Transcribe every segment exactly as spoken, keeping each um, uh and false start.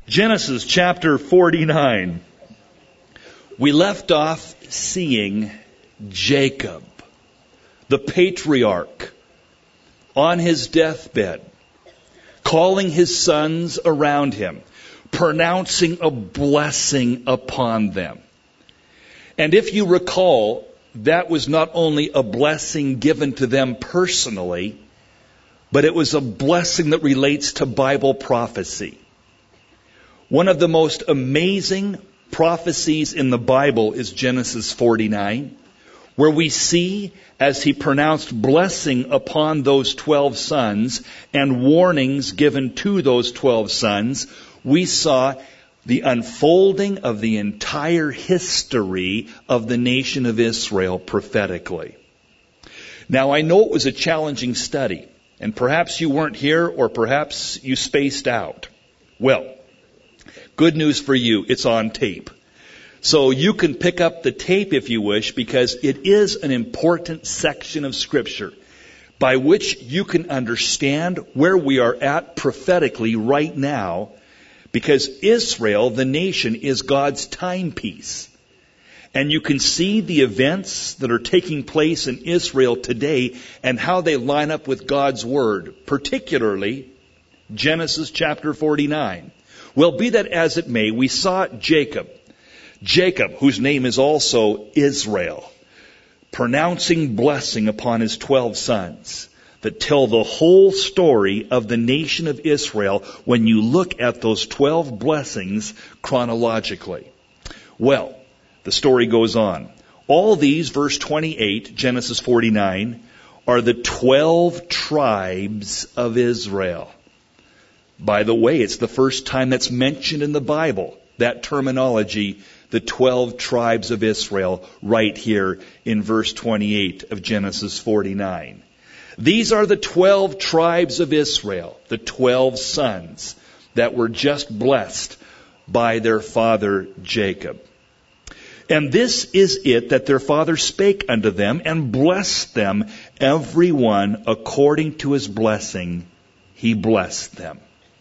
Genesis chapter forty-nine. We left off seeing Jacob, the patriarch, on his deathbed, calling his sons around him, pronouncing a blessing upon them. And if you recall, that was not only a blessing given to them personally, but it was a blessing that relates to Bible prophecy. One of the most amazing prophecies in the Bible is Genesis forty-nine, where we see, as he pronounced blessing upon those twelve sons and warnings given to those twelve sons, we saw the unfolding of the entire history of the nation of Israel prophetically. Now, I know it was a challenging study, and perhaps you weren't here, or perhaps you spaced out. Well, good news for you, it's on tape. So you can pick up the tape if you wish, because it is an important section of Scripture by which you can understand where we are at prophetically right now, because Israel, the nation, is God's timepiece. And you can see the events that are taking place in Israel today and how they line up with God's Word, particularly Genesis chapter forty-nine. Well, be that as it may, we saw Jacob. Jacob, whose name is also Israel, pronouncing blessing upon his twelve sons that tell the whole story of the nation of Israel when you look at those twelve blessings chronologically. Well, the story goes on. All these, verse twenty-eight, Genesis forty-nine, are the twelve tribes of Israel. By the way, it's the first time that's mentioned in the Bible, that terminology, the twelve tribes of Israel, right here in verse twenty-eight of Genesis forty-nine. These are the twelve tribes of Israel, the twelve sons that were just blessed by their father Jacob. And this is it that their father spake unto them, and blessed them, every one according to his blessing, he blessed them.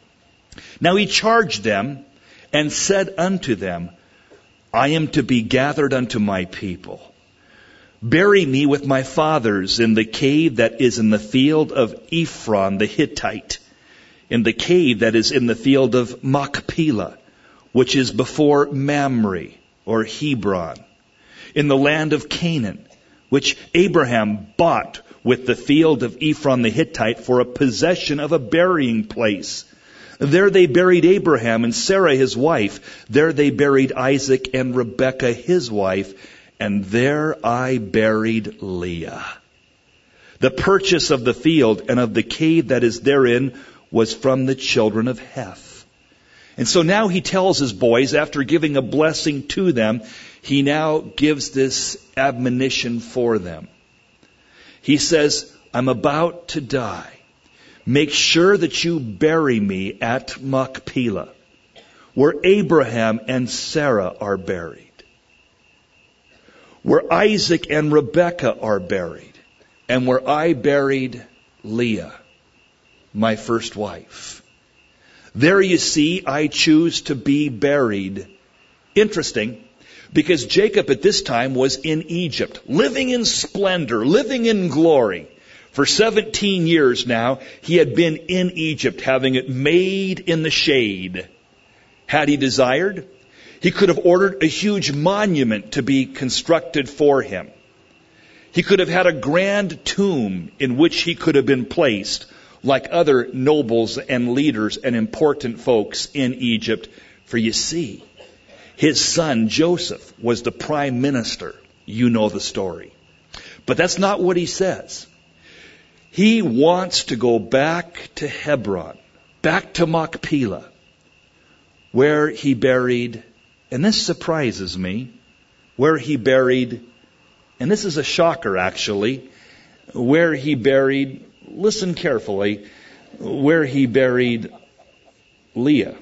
Now he charged them, and said unto them, I am to be gathered unto my people. Bury me with my fathers in the cave that is in the field of Ephron the Hittite, in the cave that is in the field of Machpelah, which is before Mamre, or Hebron, in the land of Canaan, which Abraham bought with the field of Ephron the Hittite for a possession of a burying place. There they buried Abraham and Sarah his wife. There they buried Isaac and Rebekah his wife. And there I buried Leah. The purchase of the field and of the cave that is therein was from the children of Heth. And so now he tells his boys, after giving a blessing to them, he now gives this admonition for them. He says, I'm about to die. Make sure that you bury me at Machpelah, where Abraham and Sarah are buried, where Isaac and Rebekah are buried, and where I buried Leah, my first wife. There you see, I choose to be buried. Interesting, because Jacob at this time was in Egypt, living in splendor, living in glory. For seventeen years now, he had been in Egypt, having it made in the shade. Had he desired, he could have ordered a huge monument to be constructed for him. He could have had a grand tomb in which he could have been placed, like other nobles and leaders and important folks in Egypt. For you see, his son Joseph was the prime minister. You know the story. But that's not what he says. He wants to go back to Hebron, back to Machpelah, where he buried, and this surprises me, where he buried, and this is a shocker actually, where he buried, listen carefully, where he buried Leah.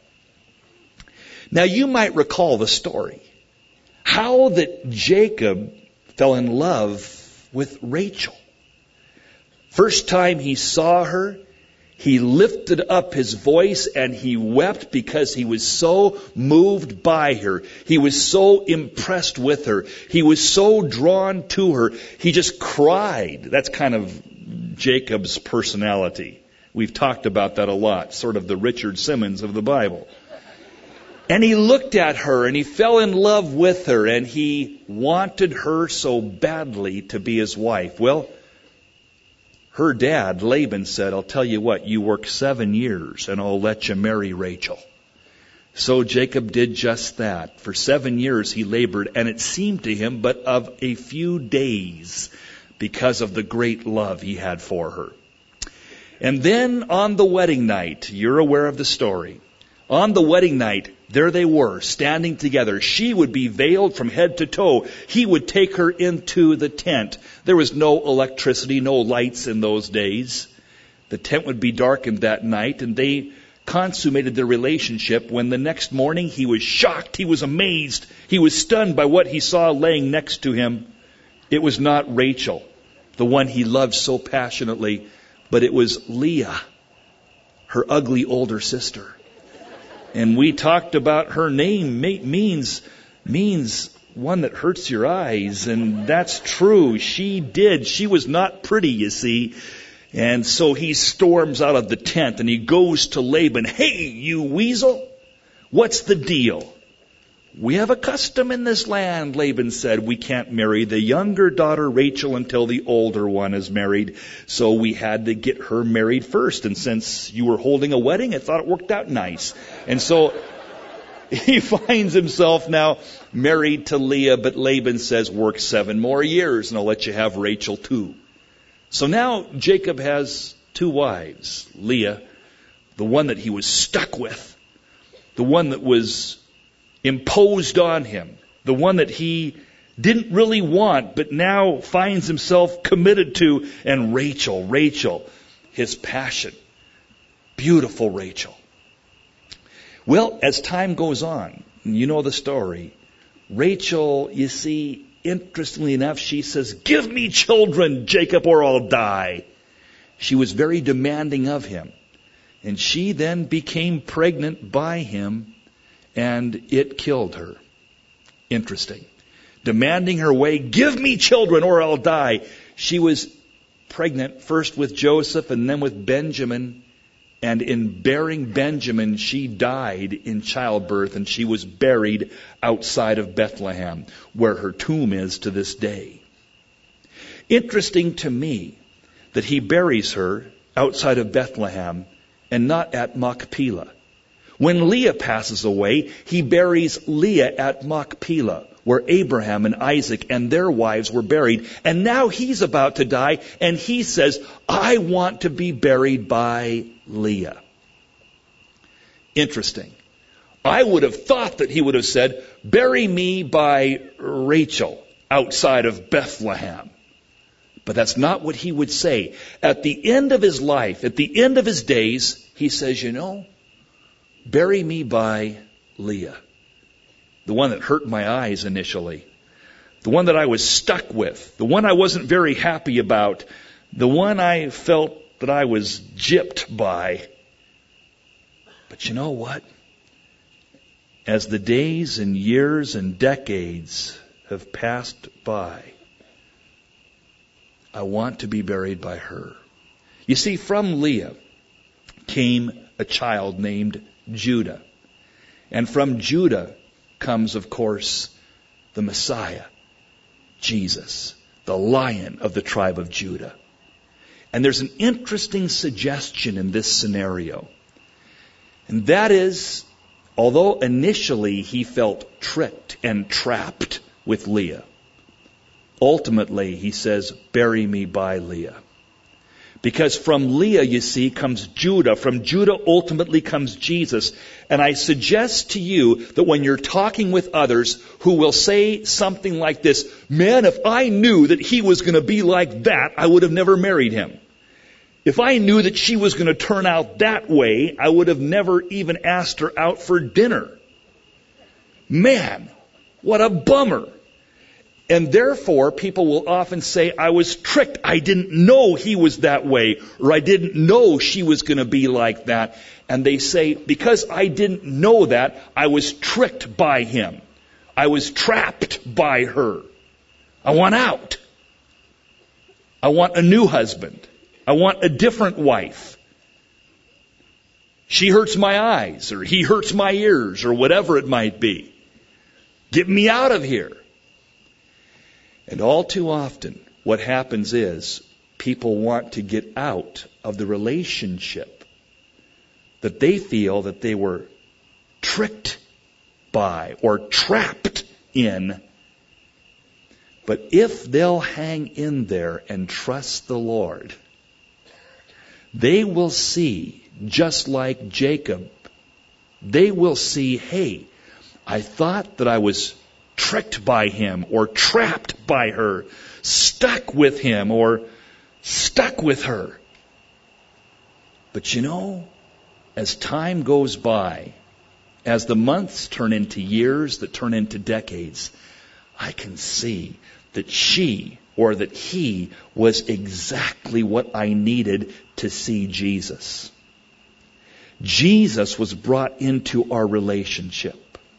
Now you might recall the story, how that Jacob fell in love with Rachel. First time he saw her, He lifted up his voice and he wept because he was so moved by her. He was so impressed with her. He was so drawn to her. He just cried. That's kind of Jacob's personality. We've talked about that a lot, sort of the Richard Simmons of the Bible. And he looked at her and he fell in love with her and he wanted her so badly to be his wife. Well, her dad, Laban, said, I'll tell you what, you work seven years and I'll let you marry Rachel. So Jacob did just that. For seven years he labored, and it seemed to him but of a few days because of the great love he had for her. And then on the wedding night, you're aware of the story. On the wedding night, there they were, standing together. She would be veiled from head to toe. He would take her into the tent. There was no electricity, no lights in those days. The tent would be darkened that night, and they consummated their relationship when the next morning he was shocked, he was amazed, he was stunned by what he saw laying next to him. It was not Rachel, the one he loved so passionately, but it was Leah, her ugly older sister. And we talked about her name means means one that hurts your eyes. And that's true. She did. She was not pretty, you see. And so he storms out of the tent and he goes to Laban. Hey, you weasel, what's the deal? We have a custom in this land, Laban said. We can't marry the younger daughter Rachel until the older one is married. So we had to get her married first. And since you were holding a wedding, I thought it worked out nice. And so he finds himself now married to Leah, but Laban says, work seven more years and I'll let you have Rachel too. So now Jacob has two wives. Leah, the one that he was stuck with, the one that was imposed on him, the one that he didn't really want, but now finds himself committed to, and Rachel, Rachel, his passion. Beautiful Rachel. Well, as time goes on, you know the story, Rachel, you see, interestingly enough, she says, give me children, Jacob, or I'll die. She was very demanding of him. And she then became pregnant by him, and it killed her. Interesting. Demanding her way, give me children or I'll die. She was pregnant first with Joseph and then with Benjamin. And in bearing Benjamin, she died in childbirth, and she was buried outside of Bethlehem, where her tomb is to this day. Interesting to me that he buries her outside of Bethlehem and not at Machpelah. When Leah passes away, he buries Leah at Machpelah, where Abraham and Isaac and their wives were buried. And now he's about to die, and he says, I want to be buried by Leah. Interesting. I would have thought that he would have said, bury me by Rachel outside of Bethlehem. But that's not what he would say. At the end of his life, at the end of his days, he says, you know, bury me by Leah, the one that hurt my eyes initially, the one that I was stuck with, the one I wasn't very happy about, the one I felt that I was gypped by. But you know what? As the days and years and decades have passed by, I want to be buried by her. You see, from Leah came a child named Judah. And from Judah comes, of course, the Messiah, Jesus, the Lion of the tribe of Judah. And there's an interesting suggestion in this scenario. And that is, although initially he felt tricked and trapped with Leah, ultimately he says, bury me by Leah. Because from Leah, you see, comes Judah. From Judah ultimately comes Jesus. And I suggest to you that when you're talking with others who will say something like this, man, if I knew that he was going to be like that, I would have never married him. If I knew that she was going to turn out that way, I would have never even asked her out for dinner. Man, what a bummer. And therefore, people will often say, I was tricked. I didn't know he was that way, or I didn't know she was going to be like that. And they say, because I didn't know that, I was tricked by him. I was trapped by her. I want out. I want a new husband. I want a different wife. She hurts my eyes, or he hurts my ears, or whatever it might be. Get me out of here. And all too often, what happens is people want to get out of the relationship that they feel that they were tricked by or trapped in. But if they'll hang in there and trust the Lord, they will see, just like Jacob, they will see, hey, I thought that I was tricked by him or trapped by her, stuck with him or stuck with her. But you know, as time goes by, as the months turn into years that turn into decades, I can see that she or that he was exactly what I needed to see Jesus. Jesus was brought into our relationship.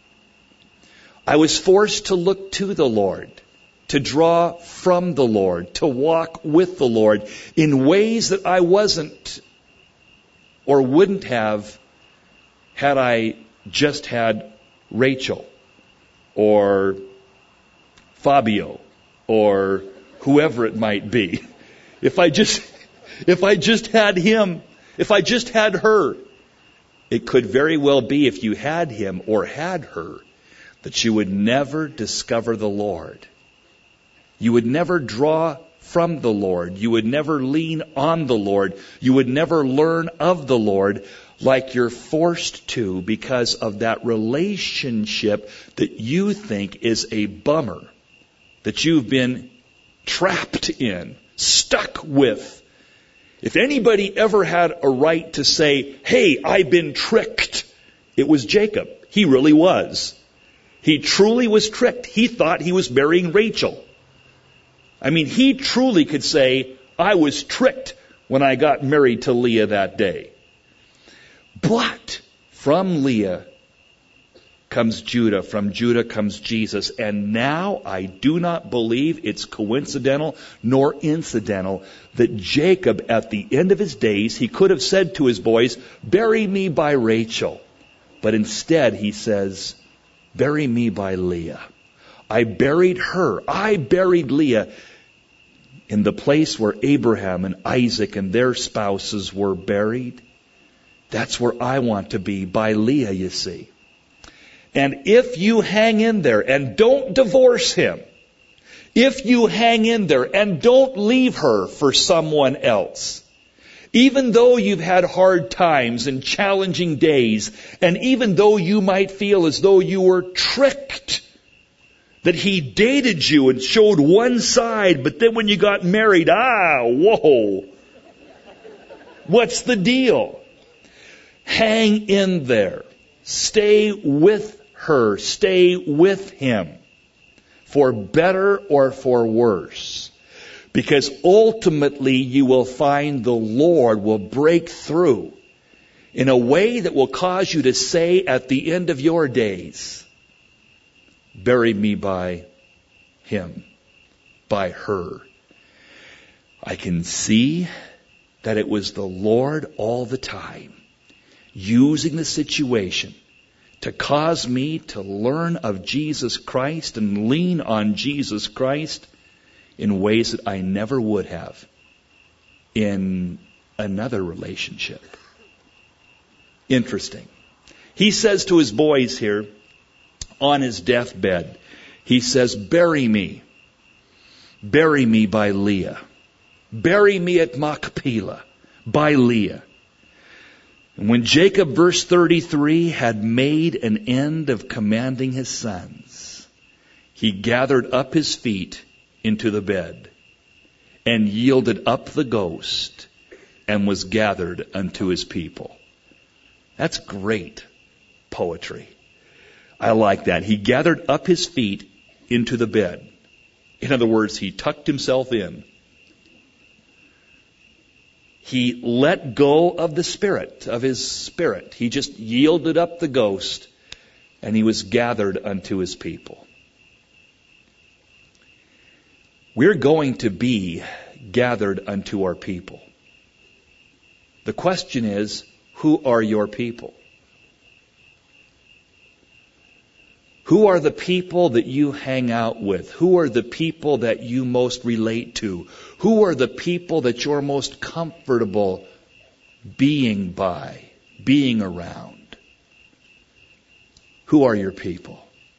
I was forced to look to the Lord, to draw from the Lord, to walk with the Lord in ways that I wasn't or wouldn't have had I just had Rachel or Fabio or whoever it might be. If I just, if I just had him, if I just had her, it could very well be if you had him or had her, that you would never discover the Lord. You would never draw from the Lord. You would never lean on the Lord. You would never learn of the Lord like you're forced to because of that relationship that you think is a bummer, that you've been trapped in, stuck with. If anybody ever had a right to say, hey, I've been tricked, it was Jacob. He really was. He truly was tricked. He thought he was marrying Rachel. I mean, he truly could say, I was tricked when I got married to Leah that day. But from Leah comes Judah. From Judah comes Jesus. And now I do not believe it's coincidental nor incidental that Jacob, at the end of his days, he could have said to his boys, bury me by Rachel. But instead he says, bury me by Leah. I buried her. I buried Leah in the place where Abraham and Isaac and their spouses were buried. That's where I want to be, by Leah, you see. And if you hang in there and don't divorce him, if you hang in there and don't leave her for someone else, even though you've had hard times and challenging days, and even though you might feel as though you were tricked, that he dated you and showed one side, but then when you got married, ah, whoa, what's the deal? Hang in there. Stay with her. Stay with him. For better or for worse. Because ultimately you will find the Lord will break through in a way that will cause you to say at the end of your days, bury me by him, by her. I can see that it was the Lord all the time, using the situation to cause me to learn of Jesus Christ and lean on Jesus Christ in ways that I never would have in another relationship. Interesting. He says to his boys here on his deathbed, he says, bury me. Bury me by Leah. Bury me at Machpelah by Leah. And when Jacob, verse thirty-three, had made an end of commanding his sons, he gathered up his feet into the bed and yielded up the ghost and was gathered unto his people. That's great poetry. I like that. He gathered up his feet into the bed. In other words, he tucked himself in. He let go of the spirit, of his spirit. He just yielded up the ghost, and he was gathered unto his people. We're going to be gathered unto our people. The question is, who are your people? Who are the people that you hang out with? Who are the people that you most relate to? Who are the people that you're most comfortable being by, being around? Who are your people?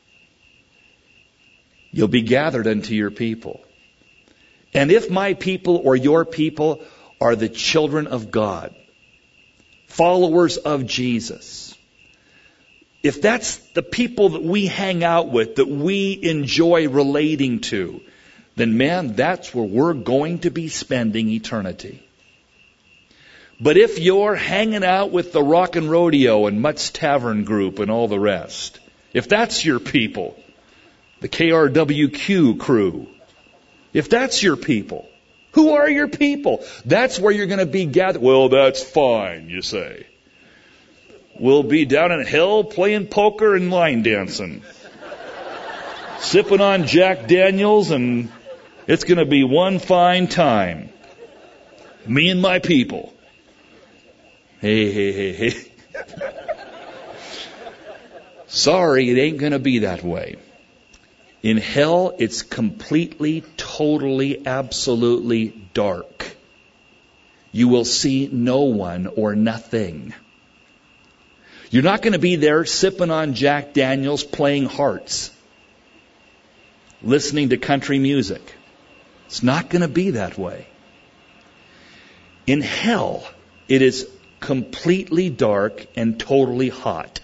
You'll be gathered unto your people. And if my people or your people are the children of God, followers of Jesus, if that's the people that we hang out with, that we enjoy relating to, then man, that's where we're going to be spending eternity. But if you're hanging out with the Rock and Rodeo and Mutt's Tavern Group and all the rest, if that's your people, the K R W Q crew, if that's your people, who are your people? That's where you're going to be gathered. Well, that's fine, you say. We'll be down in hell playing poker and line dancing, sipping on Jack Daniels, and it's going to be one fine time. Me and my people. Hey, hey, hey, hey. Sorry, it ain't going to be that way. In hell, it's completely, totally, absolutely dark. You will see no one or nothing. You're not going to be there sipping on Jack Daniels, playing hearts, listening to country music. It's not going to be that way. In hell, it is completely dark and totally hot.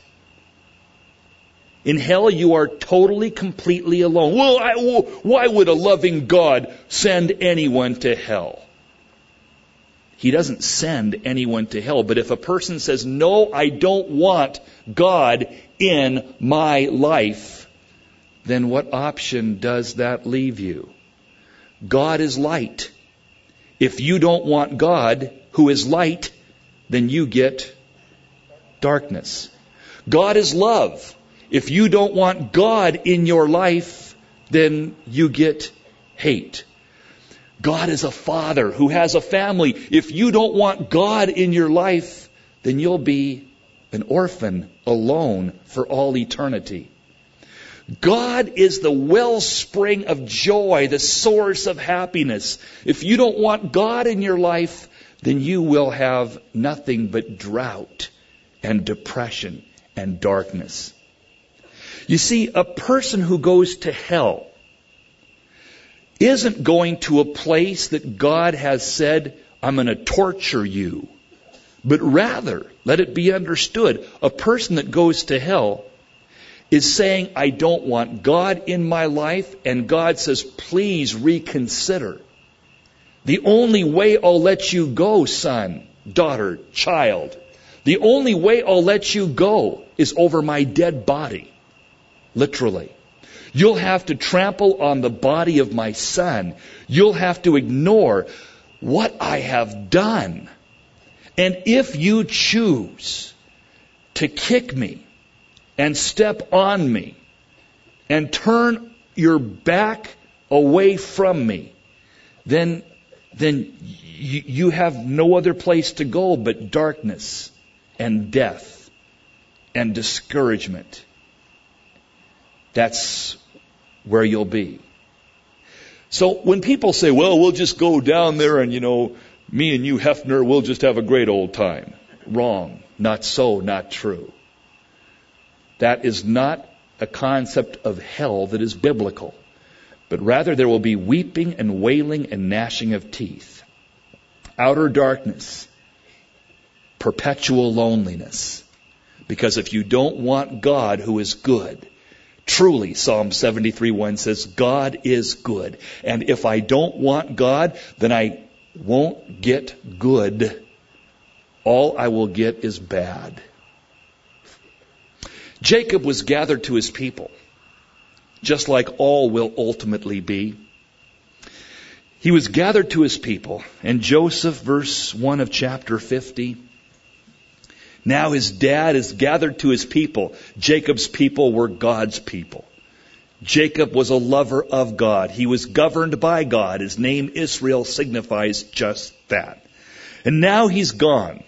In hell, you are totally, completely alone. Well, I, well, why would a loving God send anyone to hell? He doesn't send anyone to hell. But if a person says, no, I don't want God in my life, then what option does that leave you? God is light. If you don't want God, who is light, then you get darkness. God is love. If you don't want God in your life, then you get hate. God is a father who has a family. If you don't want God in your life, then you'll be an orphan alone for all eternity. God is the wellspring of joy, the source of happiness. If you don't want God in your life, then you will have nothing but drought and depression and darkness. You see, a person who goes to hell isn't going to a place that God has said, I'm going to torture you. But rather, let it be understood, a person that goes to hell is saying, I don't want God in my life, and God says, please reconsider. The only way I'll let you go, son, daughter, child, the only way I'll let you go is over my dead body. Literally. You'll have to trample on the body of my son. You'll have to ignore what I have done. And if you choose to kick me and step on me and turn your back away from me, then, then you, you have no other place to go but darkness and death and discouragement. That's where you'll be. So when people say, well, we'll just go down there and, you know, me and you, Hefner, we'll just have a great old time. Wrong. Not so, not true. That is not a concept of hell that is biblical. But rather there will be weeping and wailing and gnashing of teeth. Outer darkness. Perpetual loneliness. Because if you don't want God who is good, truly, Psalm seventy-three one says, God is good. And if I don't want God, then I won't get good. All I will get is bad. Jacob was gathered to his people, just like all will ultimately be. He was gathered to his people. And Joseph, verse one of chapter fifty, now his dad is gathered to his people. Jacob's people were God's people. Jacob was a lover of God. He was governed by God. His name Israel signifies just that. And now he's gone.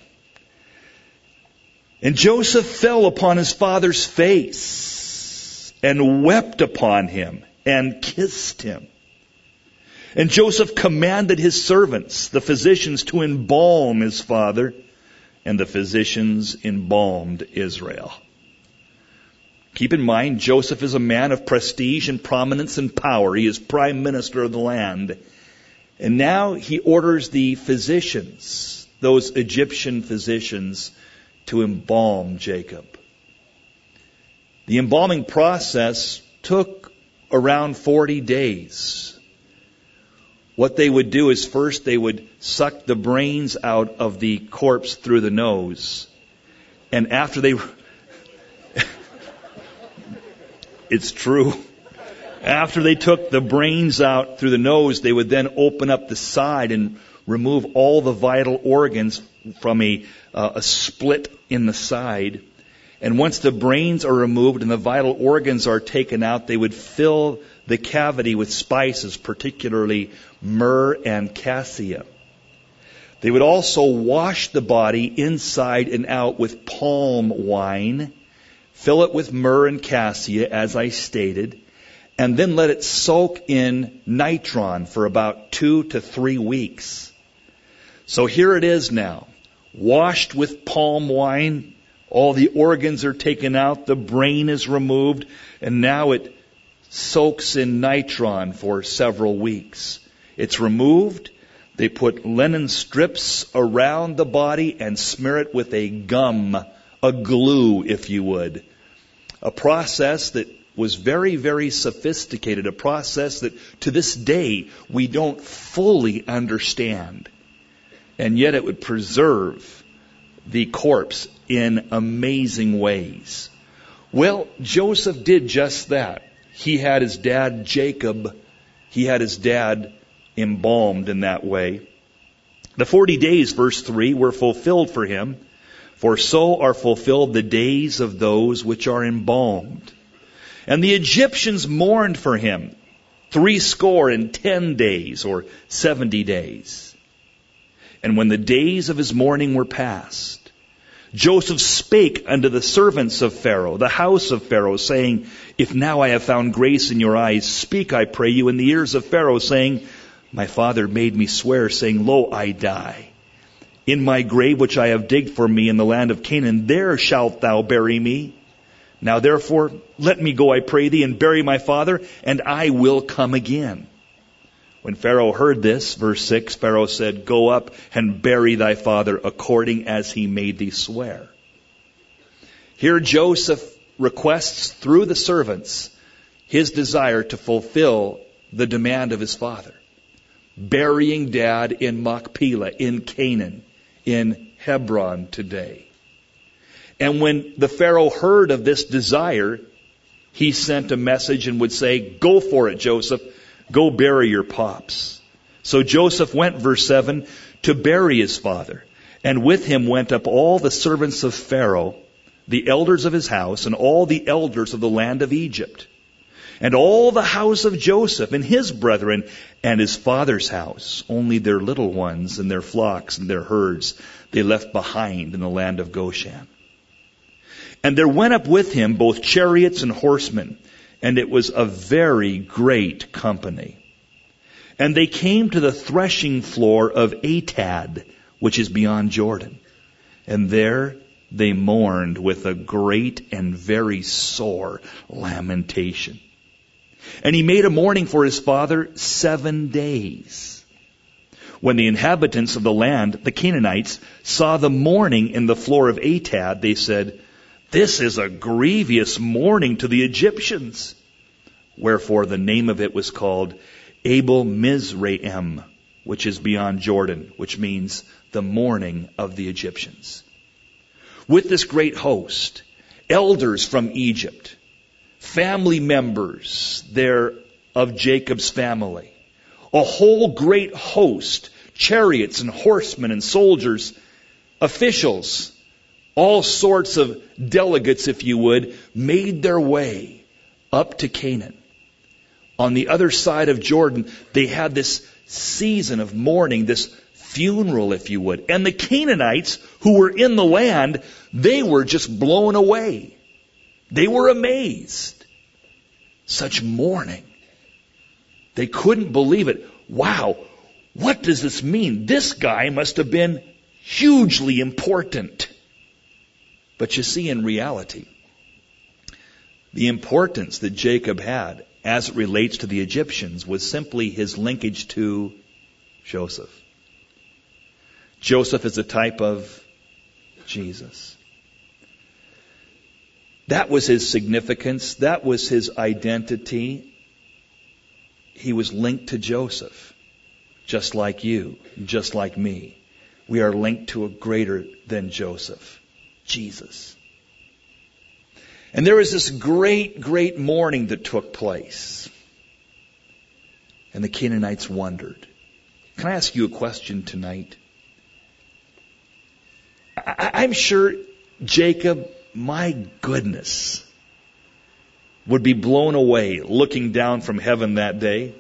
And Joseph fell upon his father's face and wept upon him and kissed him. And Joseph commanded his servants, the physicians, to embalm his father, and the physicians embalmed Israel. Keep in mind, Joseph is a man of prestige and prominence and power. He is prime minister of the land. And now he orders the physicians, those Egyptian physicians, to embalm Jacob. The embalming process took around forty days. What they would do is first they would suck the brains out of the corpse through the nose. And after they... It's true. After they took the brains out through the nose, they would then open up the side and remove all the vital organs from a, uh, a split in the side. And once the brains are removed and the vital organs are taken out, they would fill the cavity with spices, particularly myrrh and cassia. They would also wash the body inside and out with palm wine, fill it with myrrh and cassia, as I stated, and then let it soak in nitron for about two to three weeks. So here it is now, washed with palm wine, all the organs are taken out, the brain is removed, and now it soaks in nitron for several weeks. It's removed, they put linen strips around the body and smear it with a gum, a glue, if you would. A process that was very, very sophisticated, a process that to this day we don't fully understand. And yet it would preserve the corpse in amazing ways. Well, Joseph did just that. He had his dad Jacob, he had his dad embalmed in that way. The forty days, verse three, were fulfilled for him, for so are fulfilled the days of those which are embalmed. And the Egyptians mourned for him three score and ten days, or seventy days. And when the days of his mourning were past, Joseph spake unto the servants of Pharaoh, the house of Pharaoh, saying, If now I have found grace in your eyes, speak, I pray you, in the ears of Pharaoh, saying, My father made me swear, saying, Lo, I die. In my grave which I have digged for me in the land of Canaan, there shalt thou bury me. Now therefore, let me go, I pray thee, and bury my father, and I will come again. When Pharaoh heard this, verse six, Pharaoh said, Go up and bury thy father according as he made thee swear. Here Joseph requests through the servants his desire to fulfill the demand of his father. Burying dad in Machpelah, in Canaan, in Hebron today. And when the Pharaoh heard of this desire, he sent a message and would say, Go for it, Joseph. Go bury your pops. So Joseph went, verse seven, to bury his father. And with him went up all the servants of Pharaoh, the elders of his house, and all the elders of the land of Egypt. And all the house of Joseph and his brethren and his father's house, only their little ones and their flocks and their herds they left behind in the land of Goshen. And there went up with him both chariots and horsemen, and it was a very great company. And they came to the threshing floor of Atad, which is beyond Jordan. And there they mourned with a great and very sore lamentation. And he made a mourning for his father seven days. When the inhabitants of the land, the Canaanites, saw the mourning in the floor of Atad, they said, This is a grievous mourning to the Egyptians. Wherefore the name of it was called Abel Mizraim, which is beyond Jordan, which means the mourning of the Egyptians. With this great host, elders from Egypt, family members there of Jacob's family, a whole great host, chariots and horsemen and soldiers, officials, all sorts of delegates, if you would, made their way up to Canaan. On the other side of Jordan, they had this season of mourning, this funeral, if you would. And the Canaanites who were in the land, they were just blown away. They were amazed. Such mourning. They couldn't believe it. Wow, what does this mean? This guy must have been hugely important. But you see, in reality, the importance that Jacob had as it relates to the Egyptians was simply his linkage to Joseph. Joseph is a type of Jesus. That was his significance. That was his identity. He was linked to Joseph, just like you, just like me. We are linked to a greater than Joseph, Jesus. And there was this great, great mourning that took place. And the Canaanites wondered. Can I ask you a question tonight? I, I'm sure Jacob, my goodness, would be blown away looking down from heaven that day.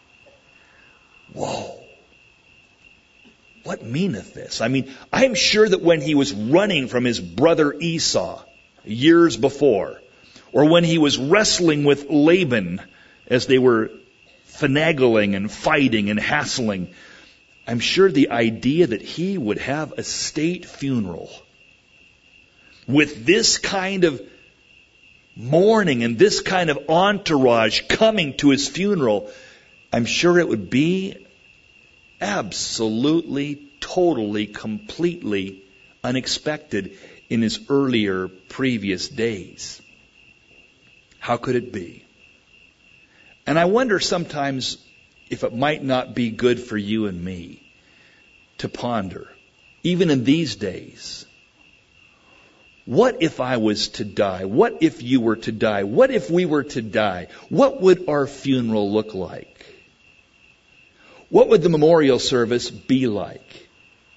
Whoa. What meaneth this? I mean, I'm sure that when he was running from his brother Esau years before, or when he was wrestling with Laban as they were finagling and fighting and hassling, I'm sure the idea that he would have a state funeral with this kind of mourning and this kind of entourage coming to his funeral, I'm sure it would be absolutely, totally, completely unexpected in his earlier, previous days. How could it be? And I wonder sometimes if it might not be good for you and me to ponder, even in these days, what if I was to die? What if you were to die? What if we were to die? What would our funeral look like? What would the memorial service be like?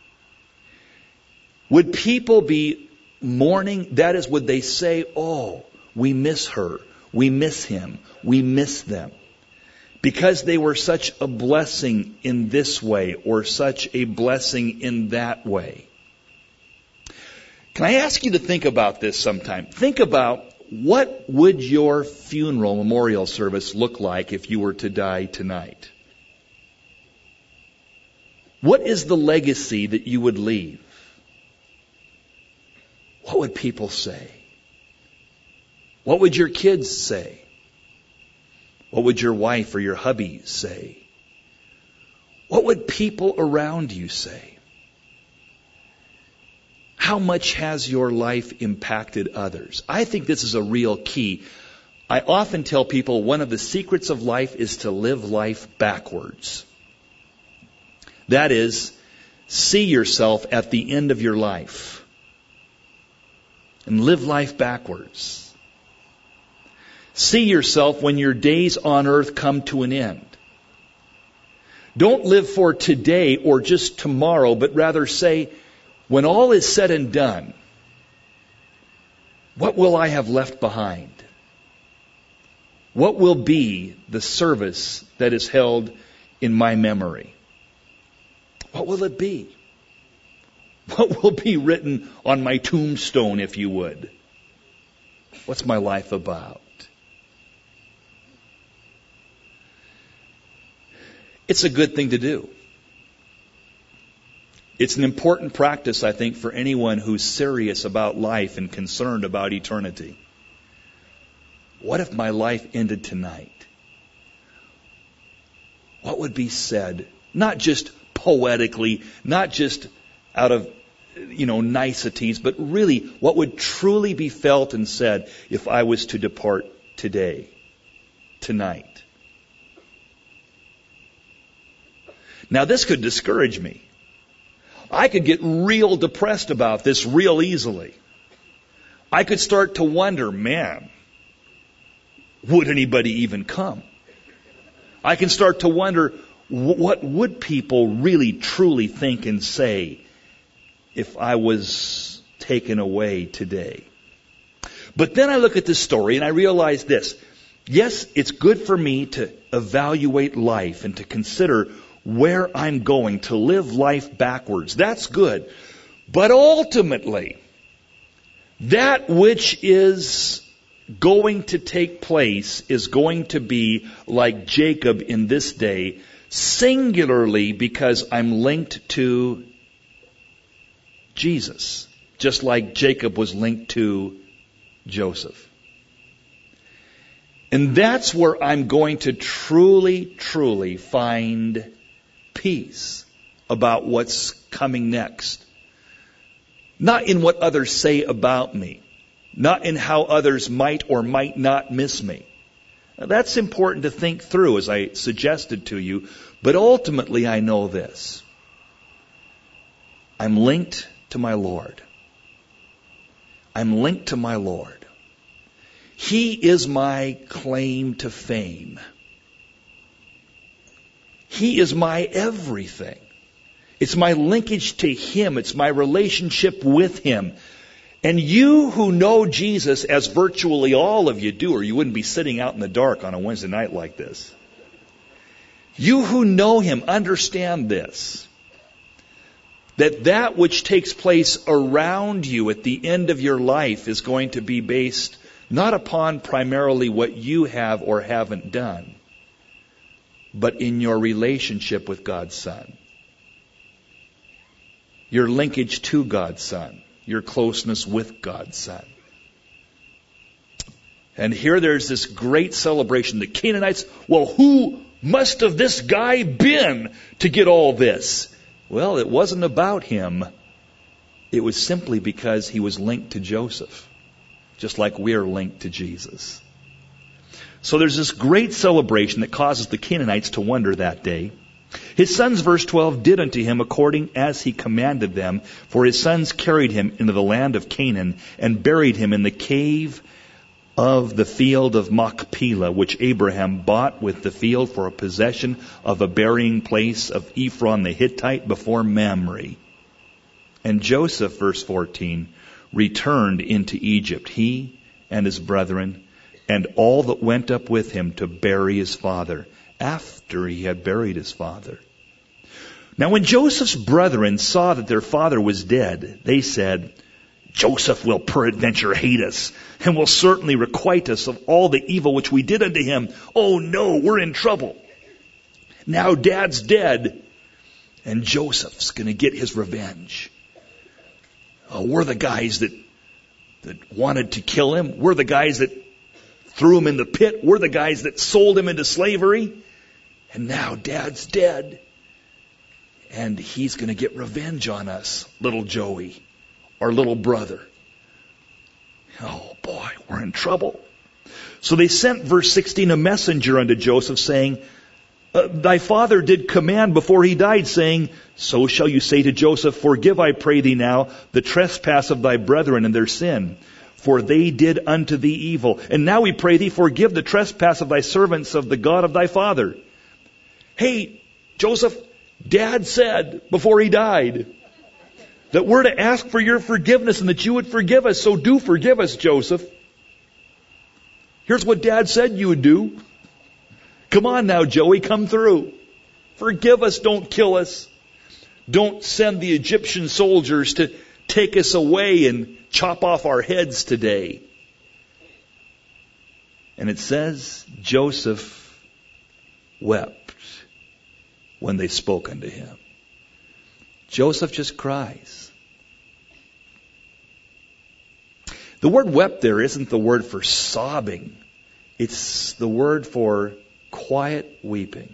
Would people be mourning? That is, would they say, oh, we miss her, we miss him, we miss them, because they were such a blessing in this way or such a blessing in that way? Can I ask you to think about this sometime? Think about, what would your funeral memorial service look like if you were to die tonight? What is the legacy that you would leave? What would people say? What would your kids say? What would your wife or your hubby say? What would people around you say? How much has your life impacted others? I think this is a real key. I often tell people one of the secrets of life is to live life backwards. That is, see yourself at the end of your life and live life backwards. See yourself when your days on earth come to an end. Don't live for today or just tomorrow, but rather say, when all is said and done, what will I have left behind? What will be the service that is held in my memory? What will it be? What will be written on my tombstone, if you would? What's my life about? It's a good thing to do. It's an important practice, I think, for anyone who's serious about life and concerned about eternity. What if my life ended tonight? What would be said? Not just poetically, not just out of, you know, niceties, but really what would truly be felt and said if I was to depart today, tonight. Now this could discourage me. I could get real depressed about this real easily. I could start to wonder, man, would anybody even come? I can start to wonder, what would people really truly think and say if I was taken away today? But then I look at this story and I realize this. Yes, it's good for me to evaluate life and to consider where I'm going, to live life backwards. That's good. But ultimately, that which is going to take place is going to be like Jacob in this day, singularly because I'm linked to Jesus, just like Jacob was linked to Joseph. And that's where I'm going to truly, truly find peace about what's coming next. Not in what others say about me. Not in how others might or might not miss me. Now, that's important to think through, as I suggested to you. But ultimately, I know this. I'm linked to my Lord. I'm linked to my Lord. He is my claim to fame. He is my everything. It's my linkage to Him. It's my relationship with Him. And you who know Jesus, as virtually all of you do, or you wouldn't be sitting out in the dark on a Wednesday night like this. You who know Him understand this. That that which takes place around you at the end of your life is going to be based not upon primarily what you have or haven't done, but in your relationship with God's Son. Your linkage to God's Son. Your closeness with God's Son. And here there's this great celebration. The Canaanites, well, who must have this guy been to get all this? Well, it wasn't about him. It was simply because he was linked to Joseph. Just like we're linked to Jesus. So there's this great celebration that causes the Canaanites to wonder that day. His sons, verse twelve, did unto him according as he commanded them, for his sons carried him into the land of Canaan and buried him in the cave of the field of Machpelah, which Abraham bought with the field for a possession of a burying place of Ephron the Hittite before Mamre. And Joseph, verse fourteen, returned into Egypt, he and his brethren, and all that went up with him to bury his father, after he had buried his father. Now when Joseph's brethren saw that their father was dead, they said, Joseph will peradventure hate us, and will certainly requite us of all the evil which we did unto him. Oh no, we're in trouble. Now Dad's dead, and Joseph's going to get his revenge. Oh, we're the guys that that wanted to kill him. We're the guys that threw him in the pit. We're the guys that sold him into slavery. And now Dad's dead. And he's going to get revenge on us, little Joey, our little brother. Oh boy, we're in trouble. So they sent, verse sixteen, a messenger unto Joseph, saying, Uh, thy father did command before he died, saying, so shall you say to Joseph, forgive, I pray thee now, the trespass of thy brethren and their sin. For they did unto thee evil. And now we pray thee, forgive the trespass of thy servants of the God of thy father. Hey, Joseph, Dad said before he died that we're to ask for your forgiveness and that you would forgive us. So do forgive us, Joseph. Here's what Dad said you would do. Come on now, Joey, come through. Forgive us, don't kill us. Don't send the Egyptian soldiers to take us away and chop off our heads today. And it says, Joseph wept when they spoke unto him. Joseph just cries. The word wept there isn't the word for sobbing. It's the word for quiet weeping.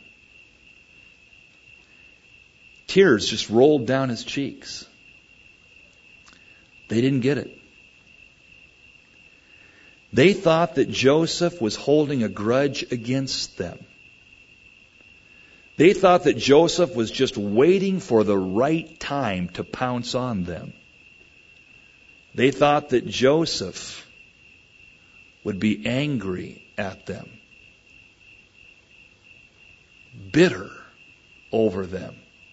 Tears just rolled down his cheeks. They didn't get it. They thought that Joseph was holding a grudge against them. They thought that Joseph was just waiting for the right time to pounce on them. They thought that Joseph would be angry at them, bitter over them.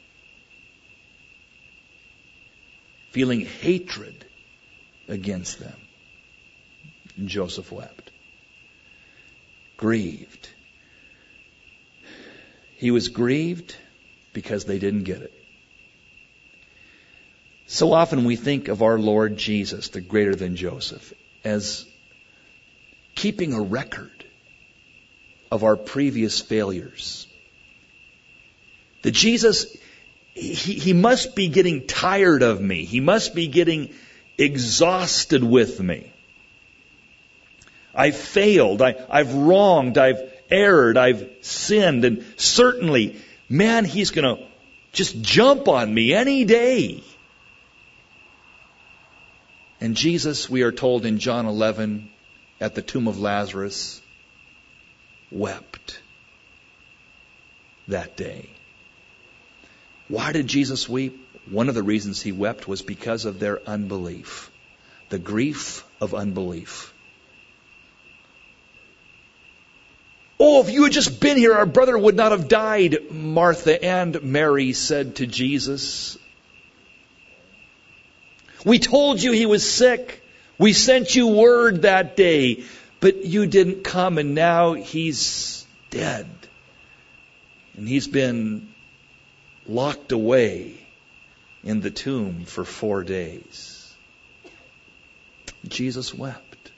Feeling hatred against them. And Joseph wept. Grieved. He was grieved because they didn't get it. So often we think of our Lord Jesus, the greater than Joseph, as keeping a record of our previous failures. That Jesus, he, he must be getting tired of me. He must be getting exhausted with me. I've failed. I, I've wronged. I've erred. I've sinned. And certainly, man, he's going to just jump on me any day. And Jesus, we are told in John eleven, at the tomb of Lazarus, wept that day. Why did Jesus weep? One of the reasons he wept was because of their unbelief. The grief of unbelief. Oh, if you had just been here, our brother would not have died, Martha and Mary said to Jesus. We told you he was sick. We sent you word that day, but you didn't come, and now he's dead. And he's been locked away in the tomb for four days. Jesus wept.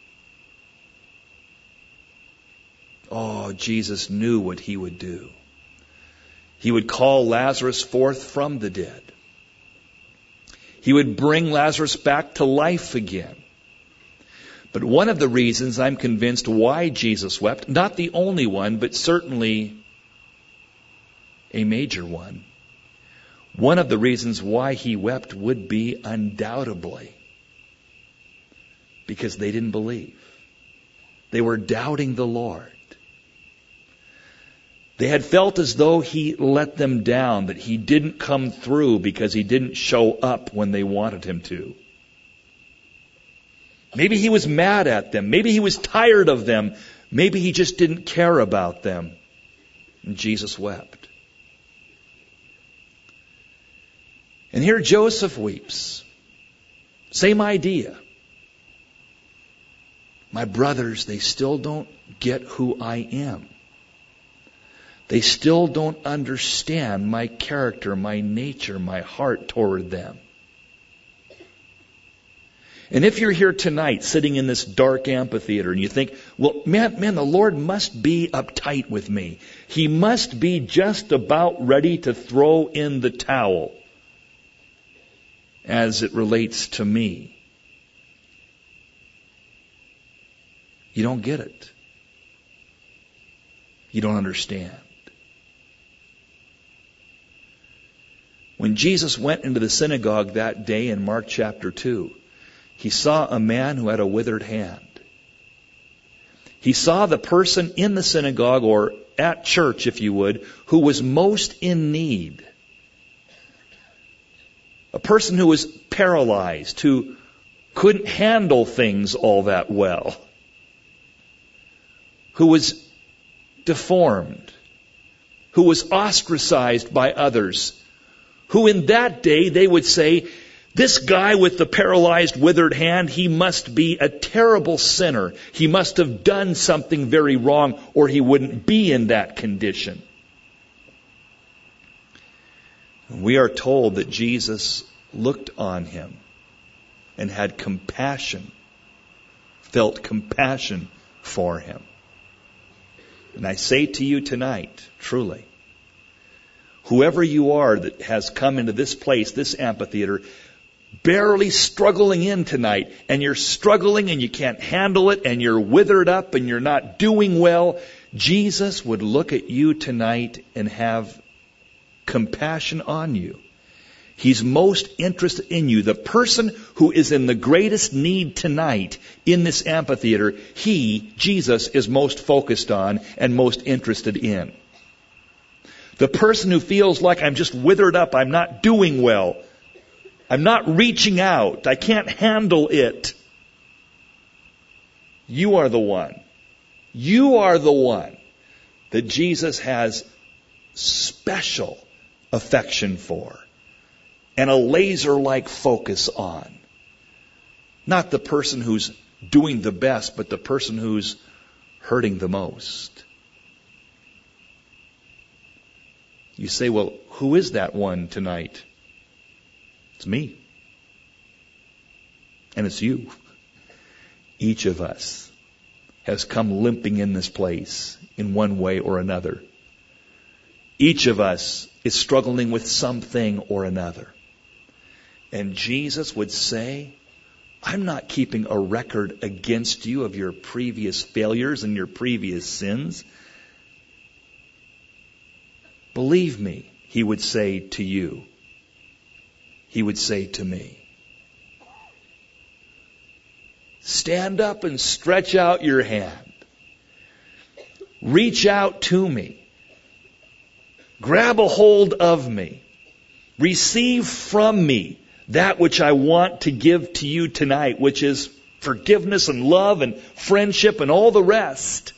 Oh, Jesus knew what he would do. He would call Lazarus forth from the dead. He would bring Lazarus back to life again. But one of the reasons I'm convinced why Jesus wept, not the only one, but certainly a major one, one of the reasons why he wept would be undoubtedly because they didn't believe. They were doubting the Lord. They had felt as though he let them down, that he didn't come through because he didn't show up when they wanted him to. Maybe he was mad at them. Maybe he was tired of them. Maybe he just didn't care about them. And Jesus wept. And here Joseph weeps. Same idea. My brothers, they still don't get who I am. They still don't understand my character, my nature, my heart toward them. And if you're here tonight sitting in this dark amphitheater and you think, well, man, man, the Lord must be uptight with me. He must be just about ready to throw in the towel as it relates to me. You don't get it. You don't understand. When Jesus went into the synagogue that day in Mark chapter two, he saw a man who had a withered hand. He saw the person in the synagogue, or at church, if you would, who was most in need. A person who was paralyzed, who couldn't handle things all that well, who was deformed, who was ostracized by others, who in that day they would say, this guy with the paralyzed, withered hand, he must be a terrible sinner. He must have done something very wrong, or he wouldn't be in that condition. We are told that Jesus looked on him and had compassion, felt compassion for him. And I say to you tonight, truly, whoever you are that has come into this place, this amphitheater, barely struggling in tonight, and you're struggling and you can't handle it, and you're withered up and you're not doing well, Jesus would look at you tonight and have compassion on you. He's most interested in you. The person who is in the greatest need tonight in this amphitheater, he, Jesus, is most focused on and most interested in. The person who feels like I'm just withered up, I'm not doing well, I'm not reaching out, I can't handle it. You are the one. You are the one that Jesus has special affection for and a laser-like focus on. Not the person who's doing the best, but the person who's hurting the most. You say, well, who is that one tonight? It's me. And it's you. Each of us has come limping in this place in one way or another. Each of us is struggling with something or another. And Jesus would say, I'm not keeping a record against you of your previous failures and your previous sins. Believe me, he would say to you. He would say to me. Stand up and stretch out your hand. Reach out to me. Grab a hold of me. Receive from me that which I want to give to you tonight, which is forgiveness and love and friendship and all the rest.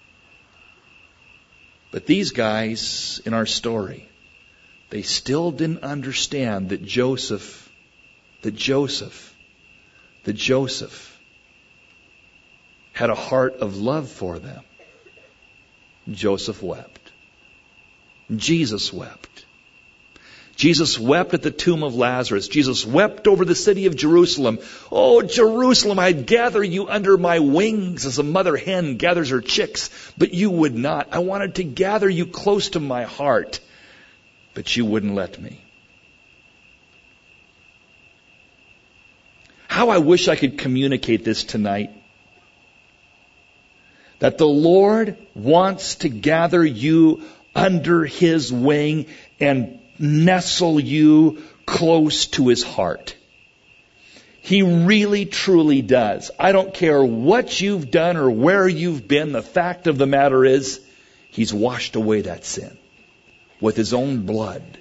But these guys in our story, they still didn't understand that Joseph, that Joseph, that Joseph had a heart of love for them. Joseph wept. Jesus wept. Jesus wept at the tomb of Lazarus. Jesus wept over the city of Jerusalem. Oh, Jerusalem, I'd gather you under my wings as a mother hen gathers her chicks, but you would not. I wanted to gather you close to my heart, but you wouldn't let me. How I wish I could communicate this tonight. That the Lord wants to gather you under His wing and nestle you close to His heart. He really, truly does. I don't care what you've done or where you've been. The fact of the matter is, He's washed away that sin with His own blood.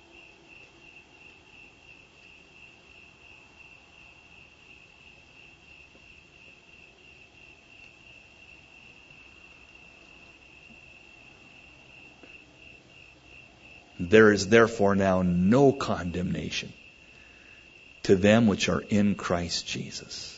There is therefore now no condemnation to them which are in Christ Jesus.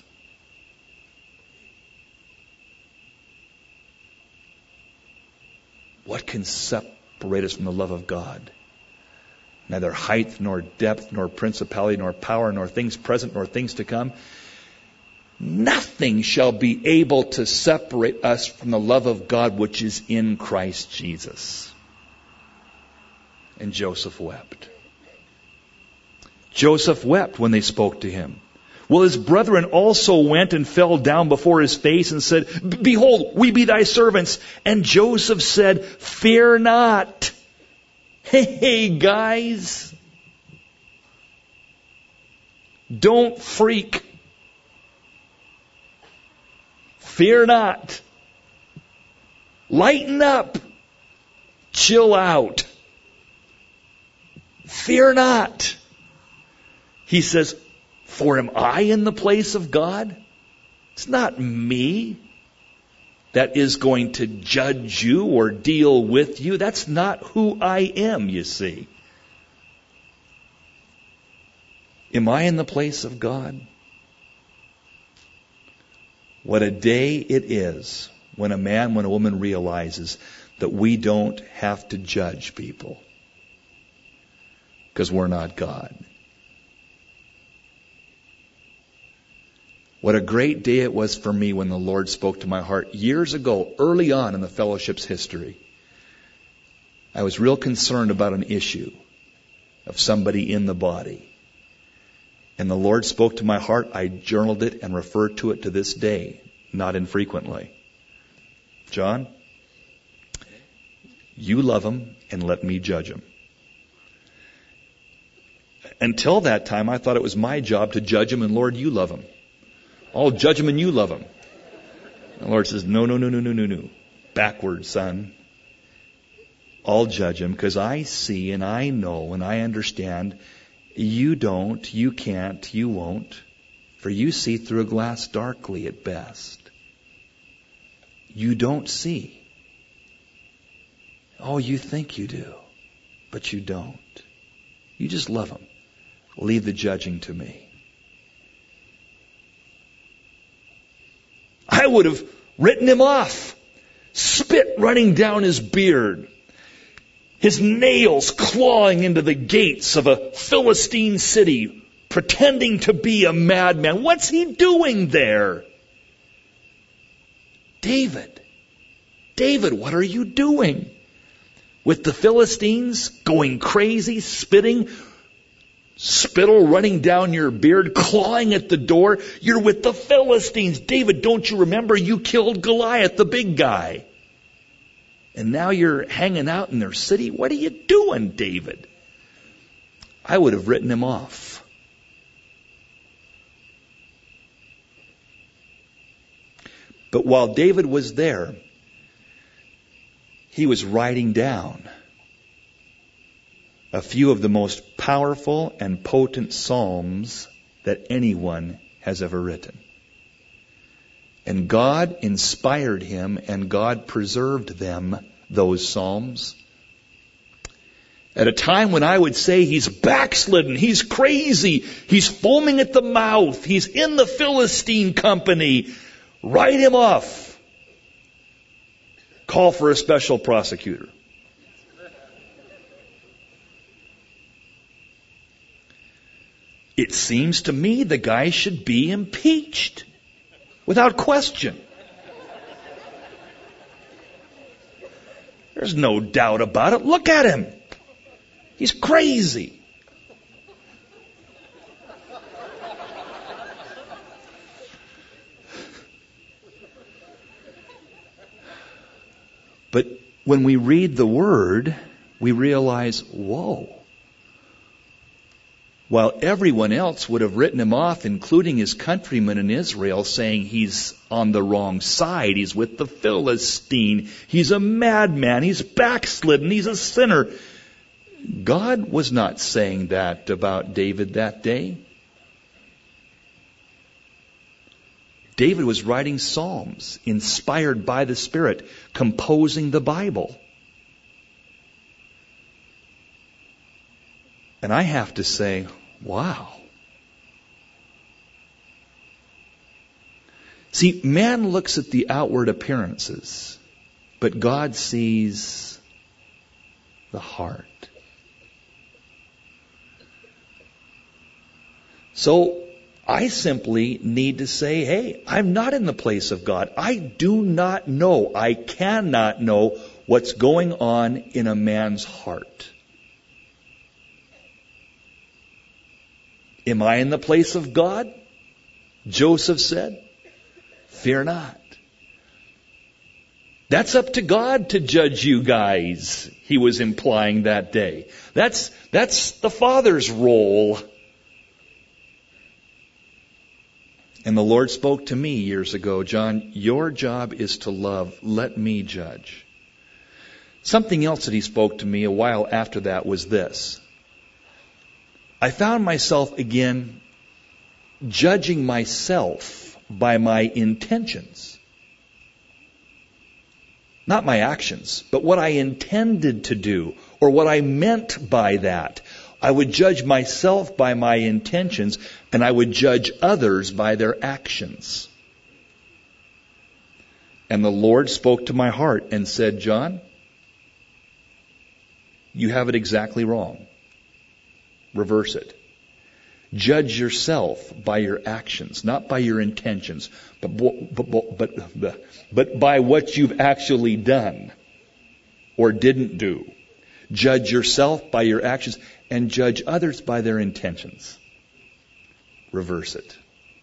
What can separate us from the love of God? Neither height, nor depth, nor principality, nor power, nor things present, nor things to come. Nothing shall be able to separate us from the love of God which is in Christ Jesus. And Joseph wept. Joseph wept when they spoke to him. Well, his brethren also went and fell down before his face and said, Behold, we be thy servants. And Joseph said, Fear not. Hey, guys. Don't freak. Fear not. Lighten up. Chill out. Fear not. He says, for am I in the place of God? It's not me that is going to judge you or deal with you. That's not who I am, you see. Am I in the place of God? What a day it is when a man, when a woman realizes that we don't have to judge people. Because we're not God. What a great day it was for me when the Lord spoke to my heart years ago, early on in the fellowship's history. I was real concerned about an issue of somebody in the body. And the Lord spoke to my heart. I journaled it and refer to it to this day, not infrequently. John, you love him and let me judge him. Until that time, I thought it was my job to judge him, and Lord, you love him. I'll judge him and you love him. And the Lord says, no, no, no, no, no, no, no. Backwards, son. I'll judge him because I see and I know and I understand. You don't, you can't, you won't. For you see through a glass darkly at best. You don't see. Oh, you think you do, but you don't. You just love him. Leave the judging to me. I would have written him off. Spit running down his beard. His nails clawing into the gates of a Philistine city, pretending to be a madman. What's he doing there? David, David, what are you doing? With the Philistines going crazy, spitting, spittle running down your beard, clawing at the door. You're with the Philistines. David, don't you remember you killed Goliath, the big guy? And now you're hanging out in their city. What are you doing, David? I would have written him off. But while David was there, he was writing down a few of the most powerful and potent psalms that anyone has ever written. And God inspired him, and God preserved them, those psalms. At a time when I would say he's backslidden, he's crazy, he's foaming at the mouth, he's in the Philistine company, write him off. Call for a special prosecutor. It seems to me the guy should be impeached. Without question. There's no doubt about it. Look at him. He's crazy. But when we read the Word, we realize, whoa. While everyone else would have written him off, including his countrymen in Israel, saying he's on the wrong side, he's with the Philistine, he's a madman, he's backslidden, he's a sinner. God was not saying that about David that day. David was writing psalms, inspired by the Spirit, composing the Bible. And I have to say, wow. See, man looks at the outward appearances, but God sees the heart. So, I simply need to say, hey, I'm not in the place of God. I do not know, I cannot know what's going on in a man's heart. Am I in the place of God? Joseph said, fear not. That's up to God to judge you guys, he was implying that day. That's, that's the Father's role. And the Lord spoke to me years ago, John, your job is to love. Let me judge. Something else that he spoke to me a while after that was this. I found myself again judging myself by my intentions. Not my actions, but what I intended to do or what I meant by that. I would judge myself by my intentions, and I would judge others by their actions. And the Lord spoke to my heart and said, John, you have it exactly wrong. Reverse it. Judge yourself by your actions, not by your intentions, but, but, but, but, but by what you've actually done or didn't do. Judge yourself by your actions and judge others by their intentions. Reverse it.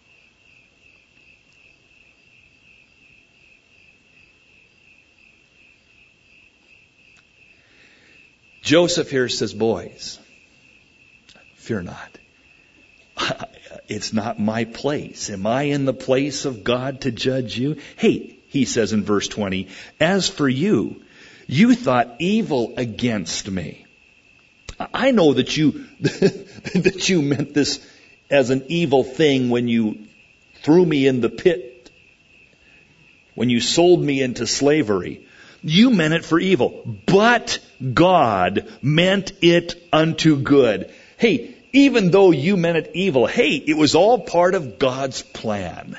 Joseph here says, boys, fear not. It's not my place. Am I in the place of God to judge you? Hey, he says in verse twenty, as for you, you thought evil against me. I know that you that you meant this as an evil thing when you threw me in the pit, when you sold me into slavery. You meant it for evil, but God meant it unto good. Hey, even though you meant it evil, hey, it was all part of God's plan.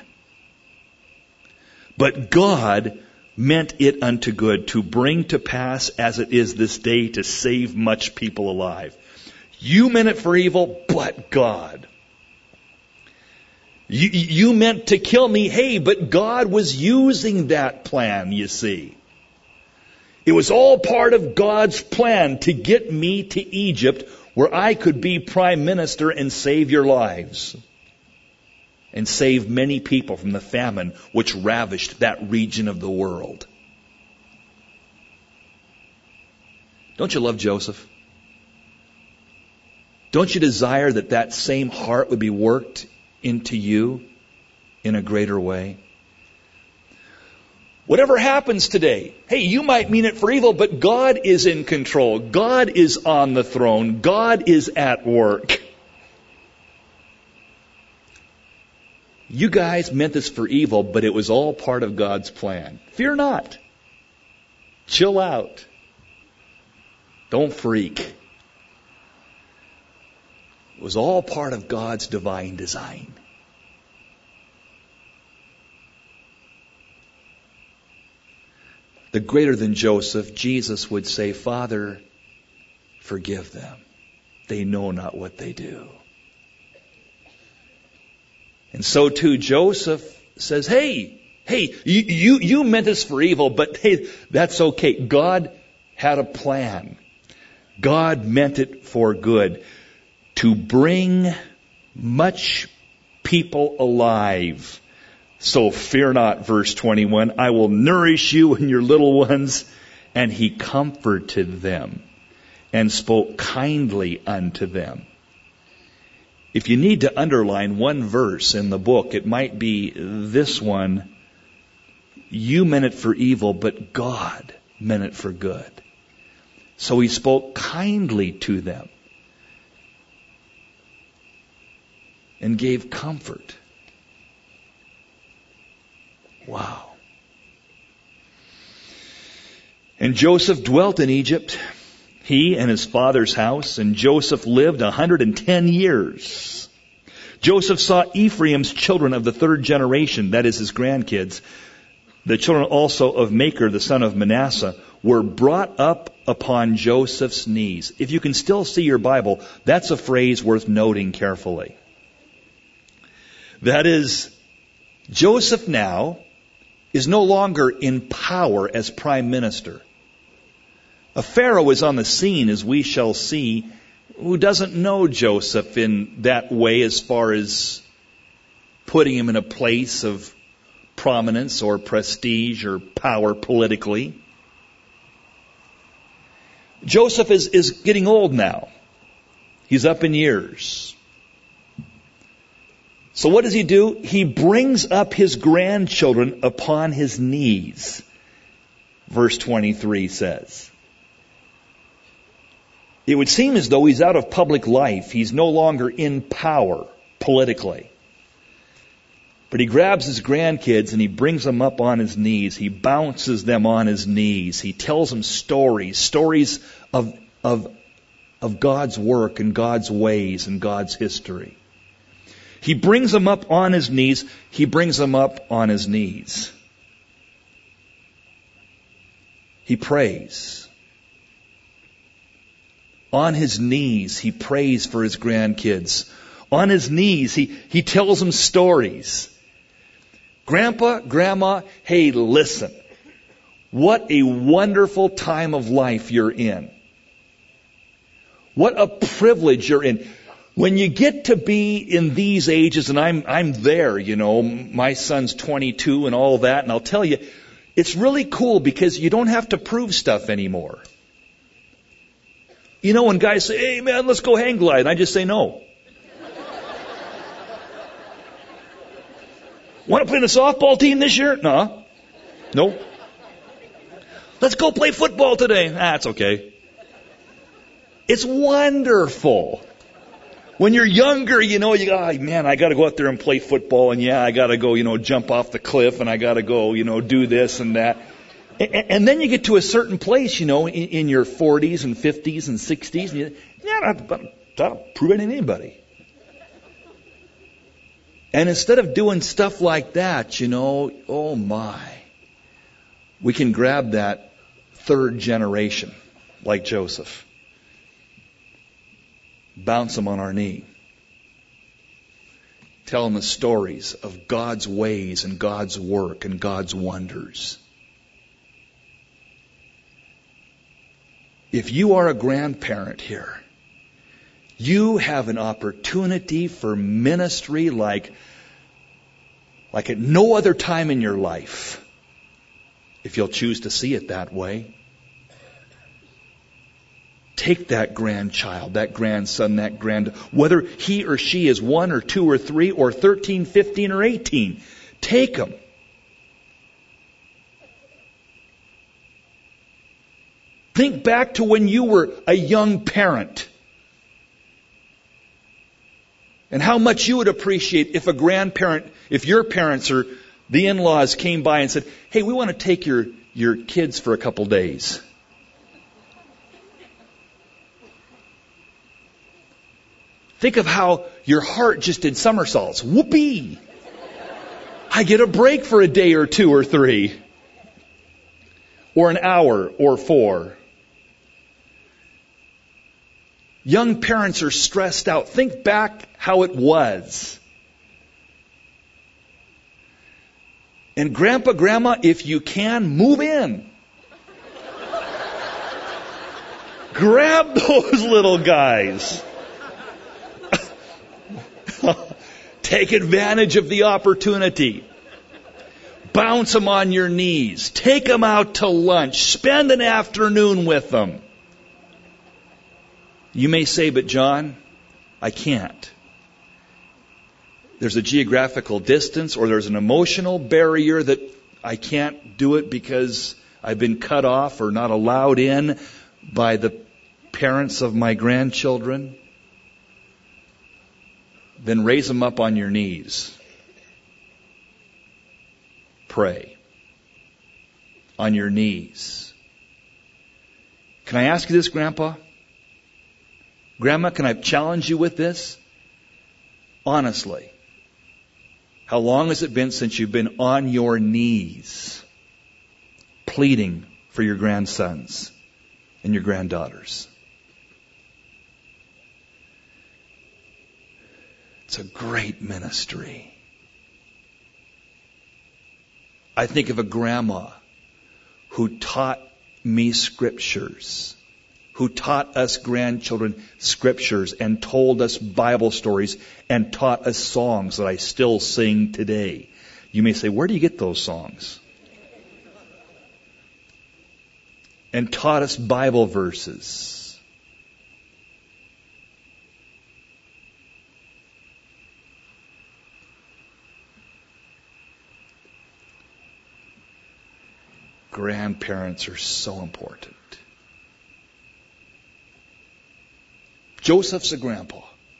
But God meant it unto good, to bring to pass as it is this day, to save much people alive. You meant it for evil, but God. You, you meant to kill me, hey, but God was using that plan, you see. It was all part of God's plan to get me to Egypt, where I could be prime minister and save your lives. And save many people from the famine which ravished that region of the world. Don't you love Joseph? Don't you desire that that same heart would be worked into you in a greater way? Whatever happens today, hey, you might mean it for evil, but God is in control. God is on the throne. God is at work. You guys meant this for evil, but it was all part of God's plan. Fear not. Chill out. Don't freak. It was all part of God's divine design. The greater than Joseph, Jesus would say, Father, forgive them. They know not what they do. And so too Joseph says, hey, hey, you, you, you meant this for evil, but hey, that's okay. God had a plan. God meant it for good. To bring much people alive. So fear not, verse twenty-one, I will nourish you and your little ones. And he comforted them and spoke kindly unto them. If you need to underline one verse in the book, it might be this one. You meant it for evil, but God meant it for good. So he spoke kindly to them and gave comfort. Wow. And Joseph dwelt in Egypt, he and his father's house, and Joseph lived a hundred and ten years. Joseph saw Ephraim's children of the third generation, that is his grandkids. The children also of Machir, the son of Manasseh, were brought up upon Joseph's knees. If you can still see your Bible, that's a phrase worth noting carefully. That is, Joseph now is no longer in power as prime minister. A Pharaoh is on the scene, as we shall see, who doesn't know Joseph in that way as far as putting him in a place of prominence or prestige or power politically. Joseph is, is getting old now. He's up in years. So what does he do? He brings up his grandchildren upon his knees. Verse twenty-three says. It would seem as though he's out of public life. He's no longer in power politically. But he grabs his grandkids and he brings them up on his knees. He bounces them on his knees. He tells them stories, stories of, of, of God's work and God's ways and God's history. He brings them up on his knees. He brings them up on his knees. He prays. On his knees, he prays for his grandkids. On his knees, he, he tells them stories. Grandpa, Grandma, hey, listen. What a wonderful time of life you're in. What a privilege you're in. When you get to be in these ages, and I'm I'm there, you know, my son's twenty-two and all that, and I'll tell you, it's really cool because you don't have to prove stuff anymore. You know, when guys say, hey man, let's go hang glide, and I just say no. Want to play in the softball team this year? No. No. Let's go play football today. That's okay. It's wonderful. When you're younger, you know, you go, oh, man, I got to go out there and play football, and yeah, I got to go, you know, jump off the cliff, and I got to go, you know, do this and that. And, and then you get to a certain place, you know, in, in your forties and fifties and sixties, and you, yeah, that'll prove anything to anybody. And instead of doing stuff like that, you know, oh my, we can grab that third generation like Joseph. Bounce them on our knee. Tell them the stories of God's ways and God's work and God's wonders. If you are a grandparent here, you have an opportunity for ministry like, like at no other time in your life, if you'll choose to see it that way. Take that grandchild, that grandson, that grand, whether he or she is one or two or three or thirteen, fifteen or eighteen, take them. Think back to when you were a young parent and how much you would appreciate if a grandparent, if your parents or the in-laws came by and said, hey, we want to take your, your kids for a couple days. Think of how your heart just did somersaults. Whoopee! I get a break for a day or two or three. Or an hour or four. Young parents are stressed out. Think back how it was. And Grandpa, Grandma, if you can, move in. Grab those little guys. Take advantage of the opportunity. Bounce them on your knees. Take them out to lunch. Spend an afternoon with them. You may say, but John, I can't. There's a geographical distance or there's an emotional barrier that I can't do it because I've been cut off or not allowed in by the parents of my grandchildren. Then raise them up on your knees. Pray. On your knees. Can I ask you this, Grandpa? Grandma, can I challenge you with this? Honestly. How long has it been since you've been on your knees pleading for your grandsons and your granddaughters? It's a great ministry. I think of a grandma who taught me scriptures, who taught us grandchildren scriptures and told us Bible stories and taught us songs that I still sing today. You may say, where do you get those songs? And taught us Bible verses. Grandparents are so important. Joseph's a grandpa.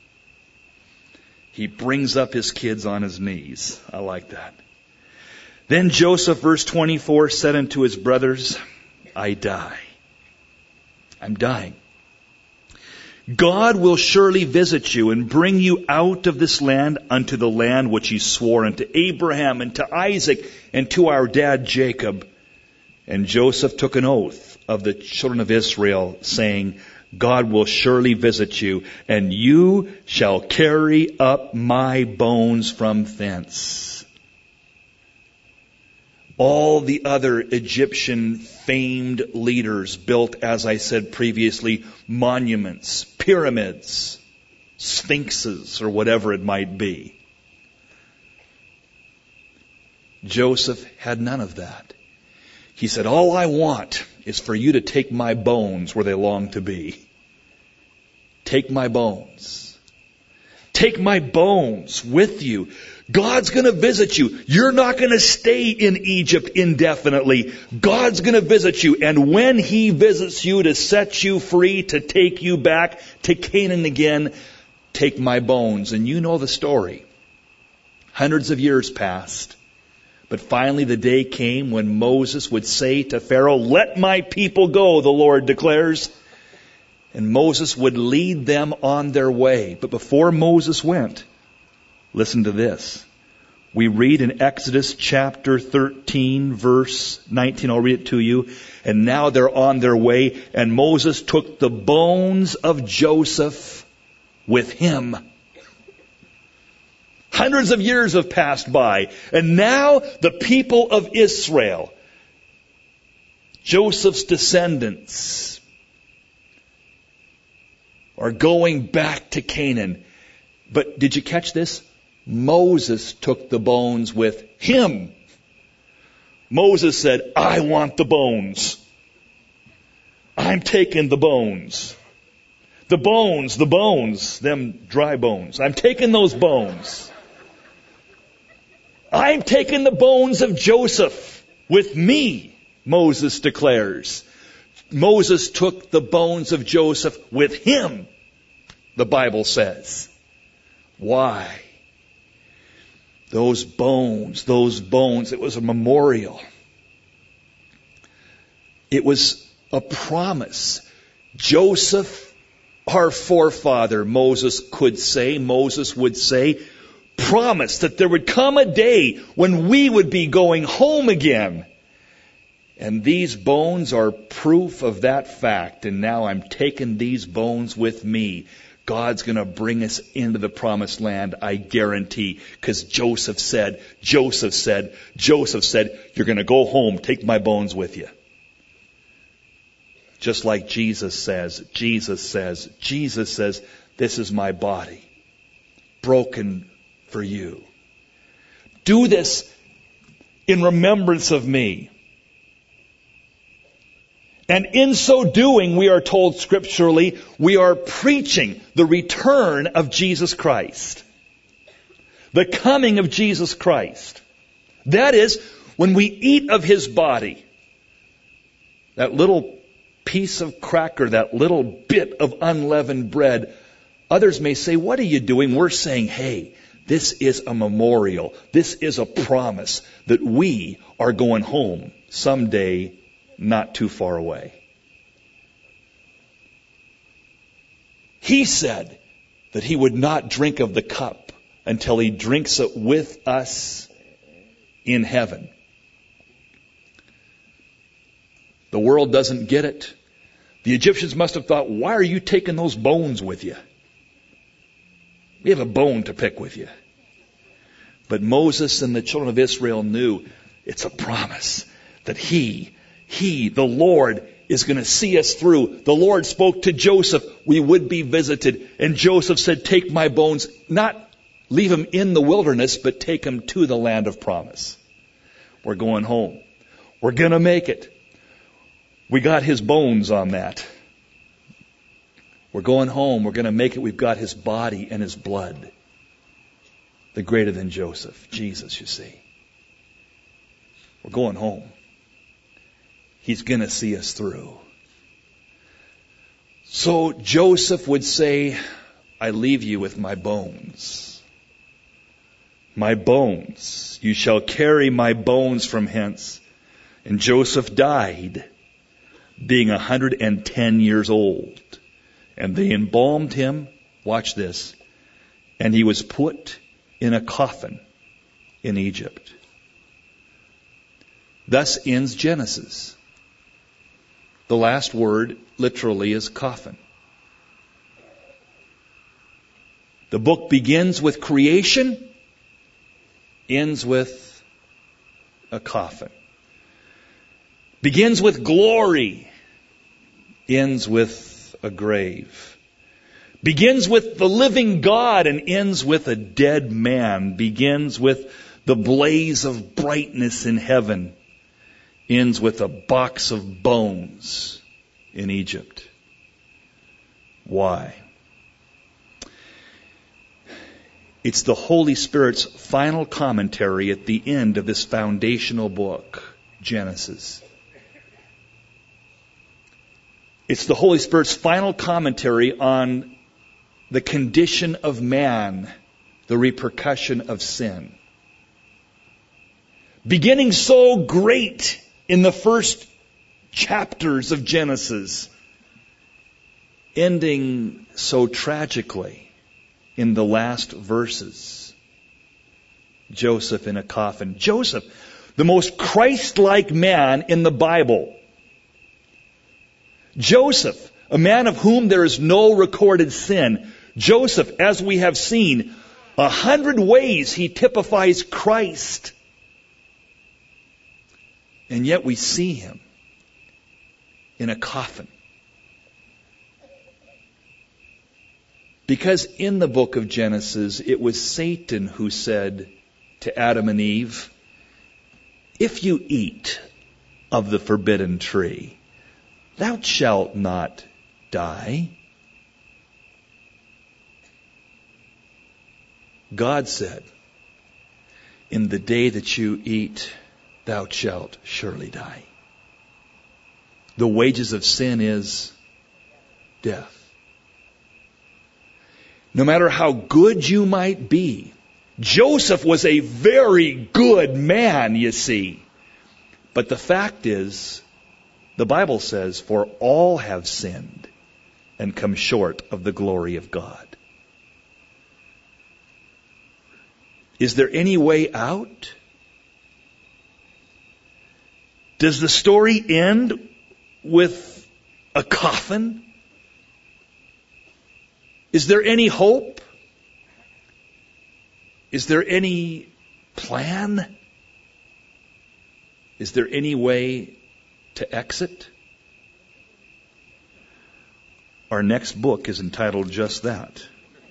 He brings up his kids on his knees. I like that. Then Joseph, verse twenty-four, said unto his brothers, I die. I'm dying. God will surely visit you and bring you out of this land unto the land which he swore unto Abraham and to Isaac and to our dad Jacob. And Joseph took an oath of the children of Israel, saying, God will surely visit you, and you shall carry up my bones from thence. All the other Egyptian famed leaders built, as I said previously, monuments, pyramids, sphinxes, or whatever it might be. Joseph had none of that. He said, all I want is for you to take my bones where they long to be. Take my bones. Take my bones with you. God's going to visit you. You're not going to stay in Egypt indefinitely. God's going to visit you. And when he visits you to set you free, to take you back to Canaan again, take my bones. And you know the story. Hundreds of years passed. But finally the day came when Moses would say to Pharaoh, let my people go, the Lord declares. And Moses would lead them on their way. But before Moses went, listen to this. We read in Exodus chapter thirteen, verse nineteen. I'll read it to you. And now they're on their way, and Moses took the bones of Joseph with him. Hundreds of years have passed by, and now the people of Israel, Joseph's descendants, are going back to Canaan. But did you catch this? Moses took the bones with him. Moses said, I want the bones. I'm taking the bones. The bones, the bones, them dry bones. I'm taking those bones. I'm taking the bones of Joseph with me, Moses declares. Moses took the bones of Joseph with him, the Bible says. Why? Those bones, those bones, it was a memorial. It was a promise. Joseph, our forefather, Moses could say, Moses would say, promised that there would come a day when we would be going home again. And these bones are proof of that fact. And now I'm taking these bones with me. God's going to bring us into the promised land, I guarantee. Because Joseph said, Joseph said, Joseph said, you're going to go home, take my bones with you. Just like Jesus says, Jesus says, Jesus says, this is my body, broken for you. Do this in remembrance of me. And in so doing, we are told scripturally, we are preaching the return of Jesus Christ. The coming of Jesus Christ. That is, when we eat of His body, that little piece of cracker, that little bit of unleavened bread, others may say, what are you doing? We're saying, hey, this is a memorial. This is a promise that we are going home someday not too far away. He said that He would not drink of the cup until He drinks it with us in heaven. The world doesn't get it. The Egyptians must have thought, why are you taking those bones with you? We have a bone to pick with you. But Moses and the children of Israel knew it's a promise that He, He, the Lord, is going to see us through. The Lord spoke to Joseph, we would be visited. And Joseph said, take my bones, not leave them in the wilderness, but take them to the land of promise. We're going home. We're going to make it. We got His bones on that. We're going home. We're going to make it. We've got His body and His blood. The greater than Joseph, Jesus, you see. We're going home. He's going to see us through. So Joseph would say, I leave you with my bones. My bones. You shall carry my bones from hence. And Joseph died, being one hundred ten years old. And they embalmed him, watch this, and he was put in a coffin in Egypt. Thus ends Genesis. The last word literally is coffin. The book begins with creation, ends with a coffin. Begins with glory, ends with a grave. Begins with the living God and ends with a dead man. Begins with the blaze of brightness in heaven. Ends with a box of bones in Egypt. Why? It's the Holy Spirit's final commentary at the end of this foundational book, Genesis. It's the Holy Spirit's final commentary on the condition of man, the repercussion of sin. Beginning so great in the first chapters of Genesis, ending so tragically in the last verses. Joseph in a coffin. Joseph, the most Christ-like man in the Bible. Joseph, a man of whom there is no recorded sin. Joseph, as we have seen, a hundred ways he typifies Christ. And yet we see him in a coffin. Because in the book of Genesis, it was Satan who said to Adam and Eve, if you eat of the forbidden tree, thou shalt not die. God said, in the day that you eat, thou shalt surely die. The wages of sin is death. No matter how good you might be, Joseph was a very good man, you see. But the fact is, the Bible says, for all have sinned and come short of the glory of God. Is there any way out? Does the story end with a coffin? Is there any hope? Is there any plan? Is there any way to exit? Our next book is entitled just that,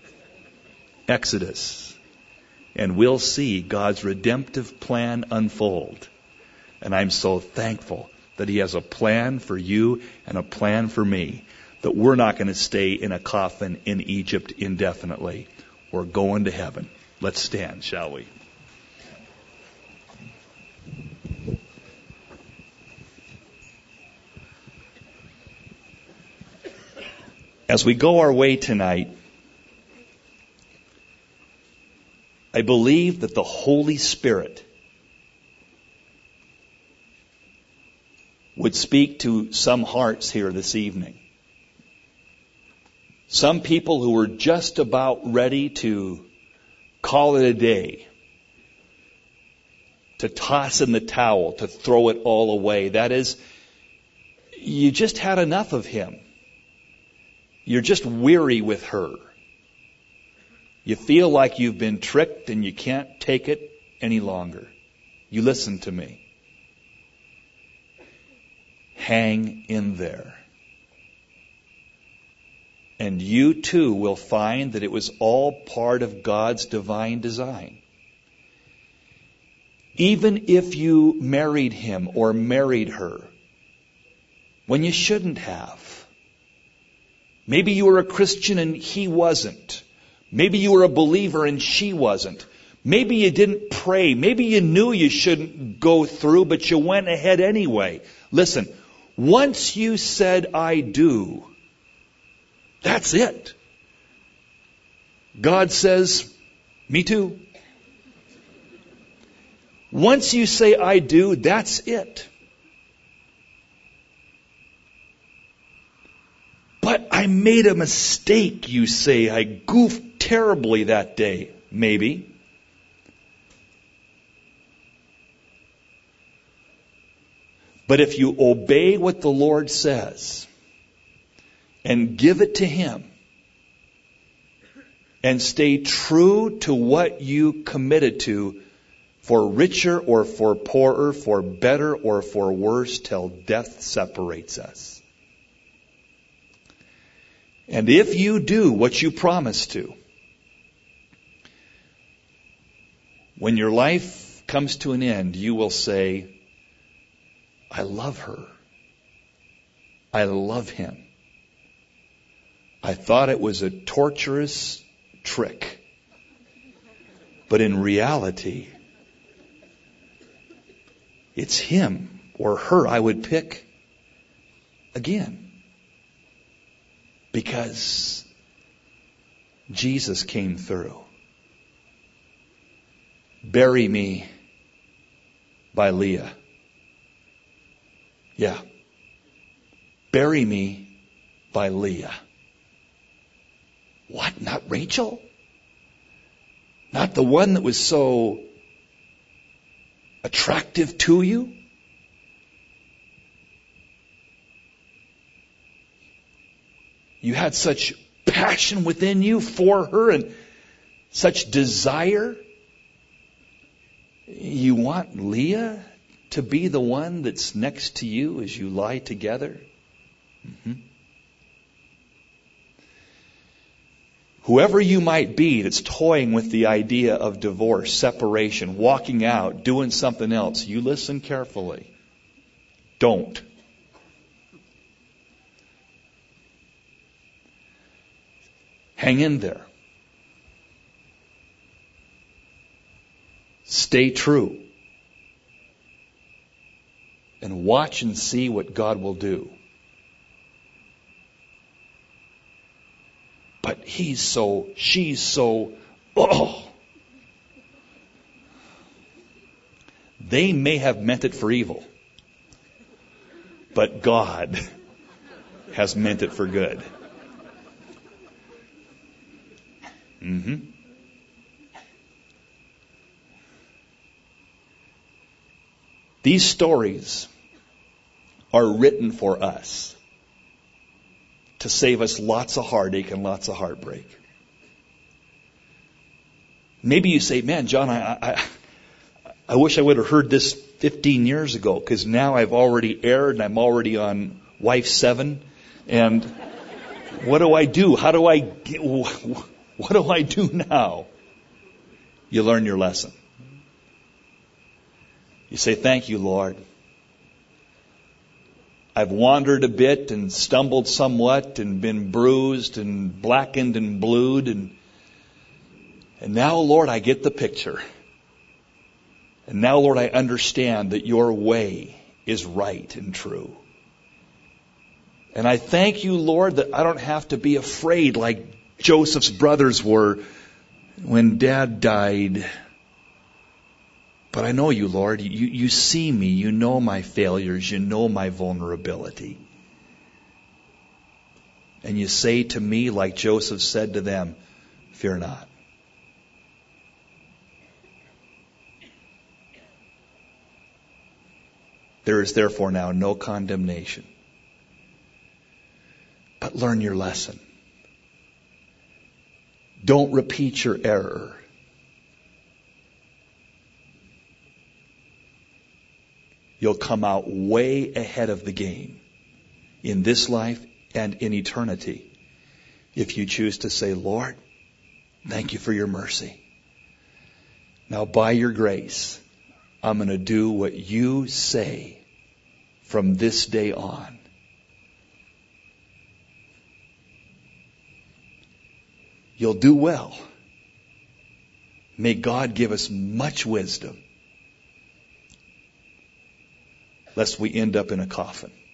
Exodus. And we'll see God's redemptive plan unfold. And I'm so thankful that He has a plan for you and a plan for me, that we're not going to stay in a coffin in Egypt indefinitely. We're going to heaven. Let's stand, shall we? As we go our way tonight, I believe that the Holy Spirit would speak to some hearts here this evening. Some people who were just about ready to call it a day, to toss in the towel, to throw it all away. That is, you just had enough of him. You're just weary with her. You feel like you've been tricked and you can't take it any longer. You listen to me. Hang in there. And you too will find that it was all part of God's divine design. Even if you married him or married her when you shouldn't have. Maybe you were a Christian and he wasn't. Maybe you were a believer and she wasn't. Maybe you didn't pray. Maybe you knew you shouldn't go through, but you went ahead anyway. Listen, once you said, I do, that's it. God says, me too. Once you say, I do, that's it. But I made a mistake, you say. I goofed terribly that day. Maybe. But if you obey what the Lord says and give it to Him and stay true to what you committed to, for richer or for poorer, for better or for worse, till death separates us. And if you do what you promise to, when your life comes to an end, you will say, I love her. I love him. I thought it was a torturous trick. But in reality, it's him or her I would pick again. Because Jesus came through. Bury me by Leah. Yeah. Bury me by Leah. What? Not Rachel? Not the one that was so attractive to you? You had such passion within you for her and such desire. You want Leah to be the one that's next to you as you lie together? Mm-hmm. Whoever you might be that's toying with the idea of divorce, separation, walking out, doing something else, you listen carefully. Don't. Hang in there. Stay true. And watch and see what God will do. But he's so, she's so, oh. They may have meant it for evil. But God has meant it for good. Mm-hmm. These stories are written for us to save us lots of heartache and lots of heartbreak. Maybe you say, man, John, I, I, I wish I would have heard this fifteen years ago, because now I've already erred and I'm already on wife seven. And what do I do? How do I get, what do I do now? You learn your lesson. You say, thank you, Lord. I've wandered a bit and stumbled somewhat and been bruised and blackened and blued. And, and now, Lord, I get the picture. And now, Lord, I understand that your way is right and true. And I thank you, Lord, that I don't have to be afraid like Joseph's brothers were when Dad died. But I know you, Lord. You, you see me. You know my failures. You know my vulnerability. And you say to me, like Joseph said to them, fear not. There is therefore now no condemnation. But learn your lesson. Don't repeat your error. You'll come out way ahead of the game in this life and in eternity if you choose to say, Lord, thank you for your mercy. Now, by your grace, I'm going to do what you say from this day on. You'll do well. May God give us much wisdom, lest we end up in a coffin.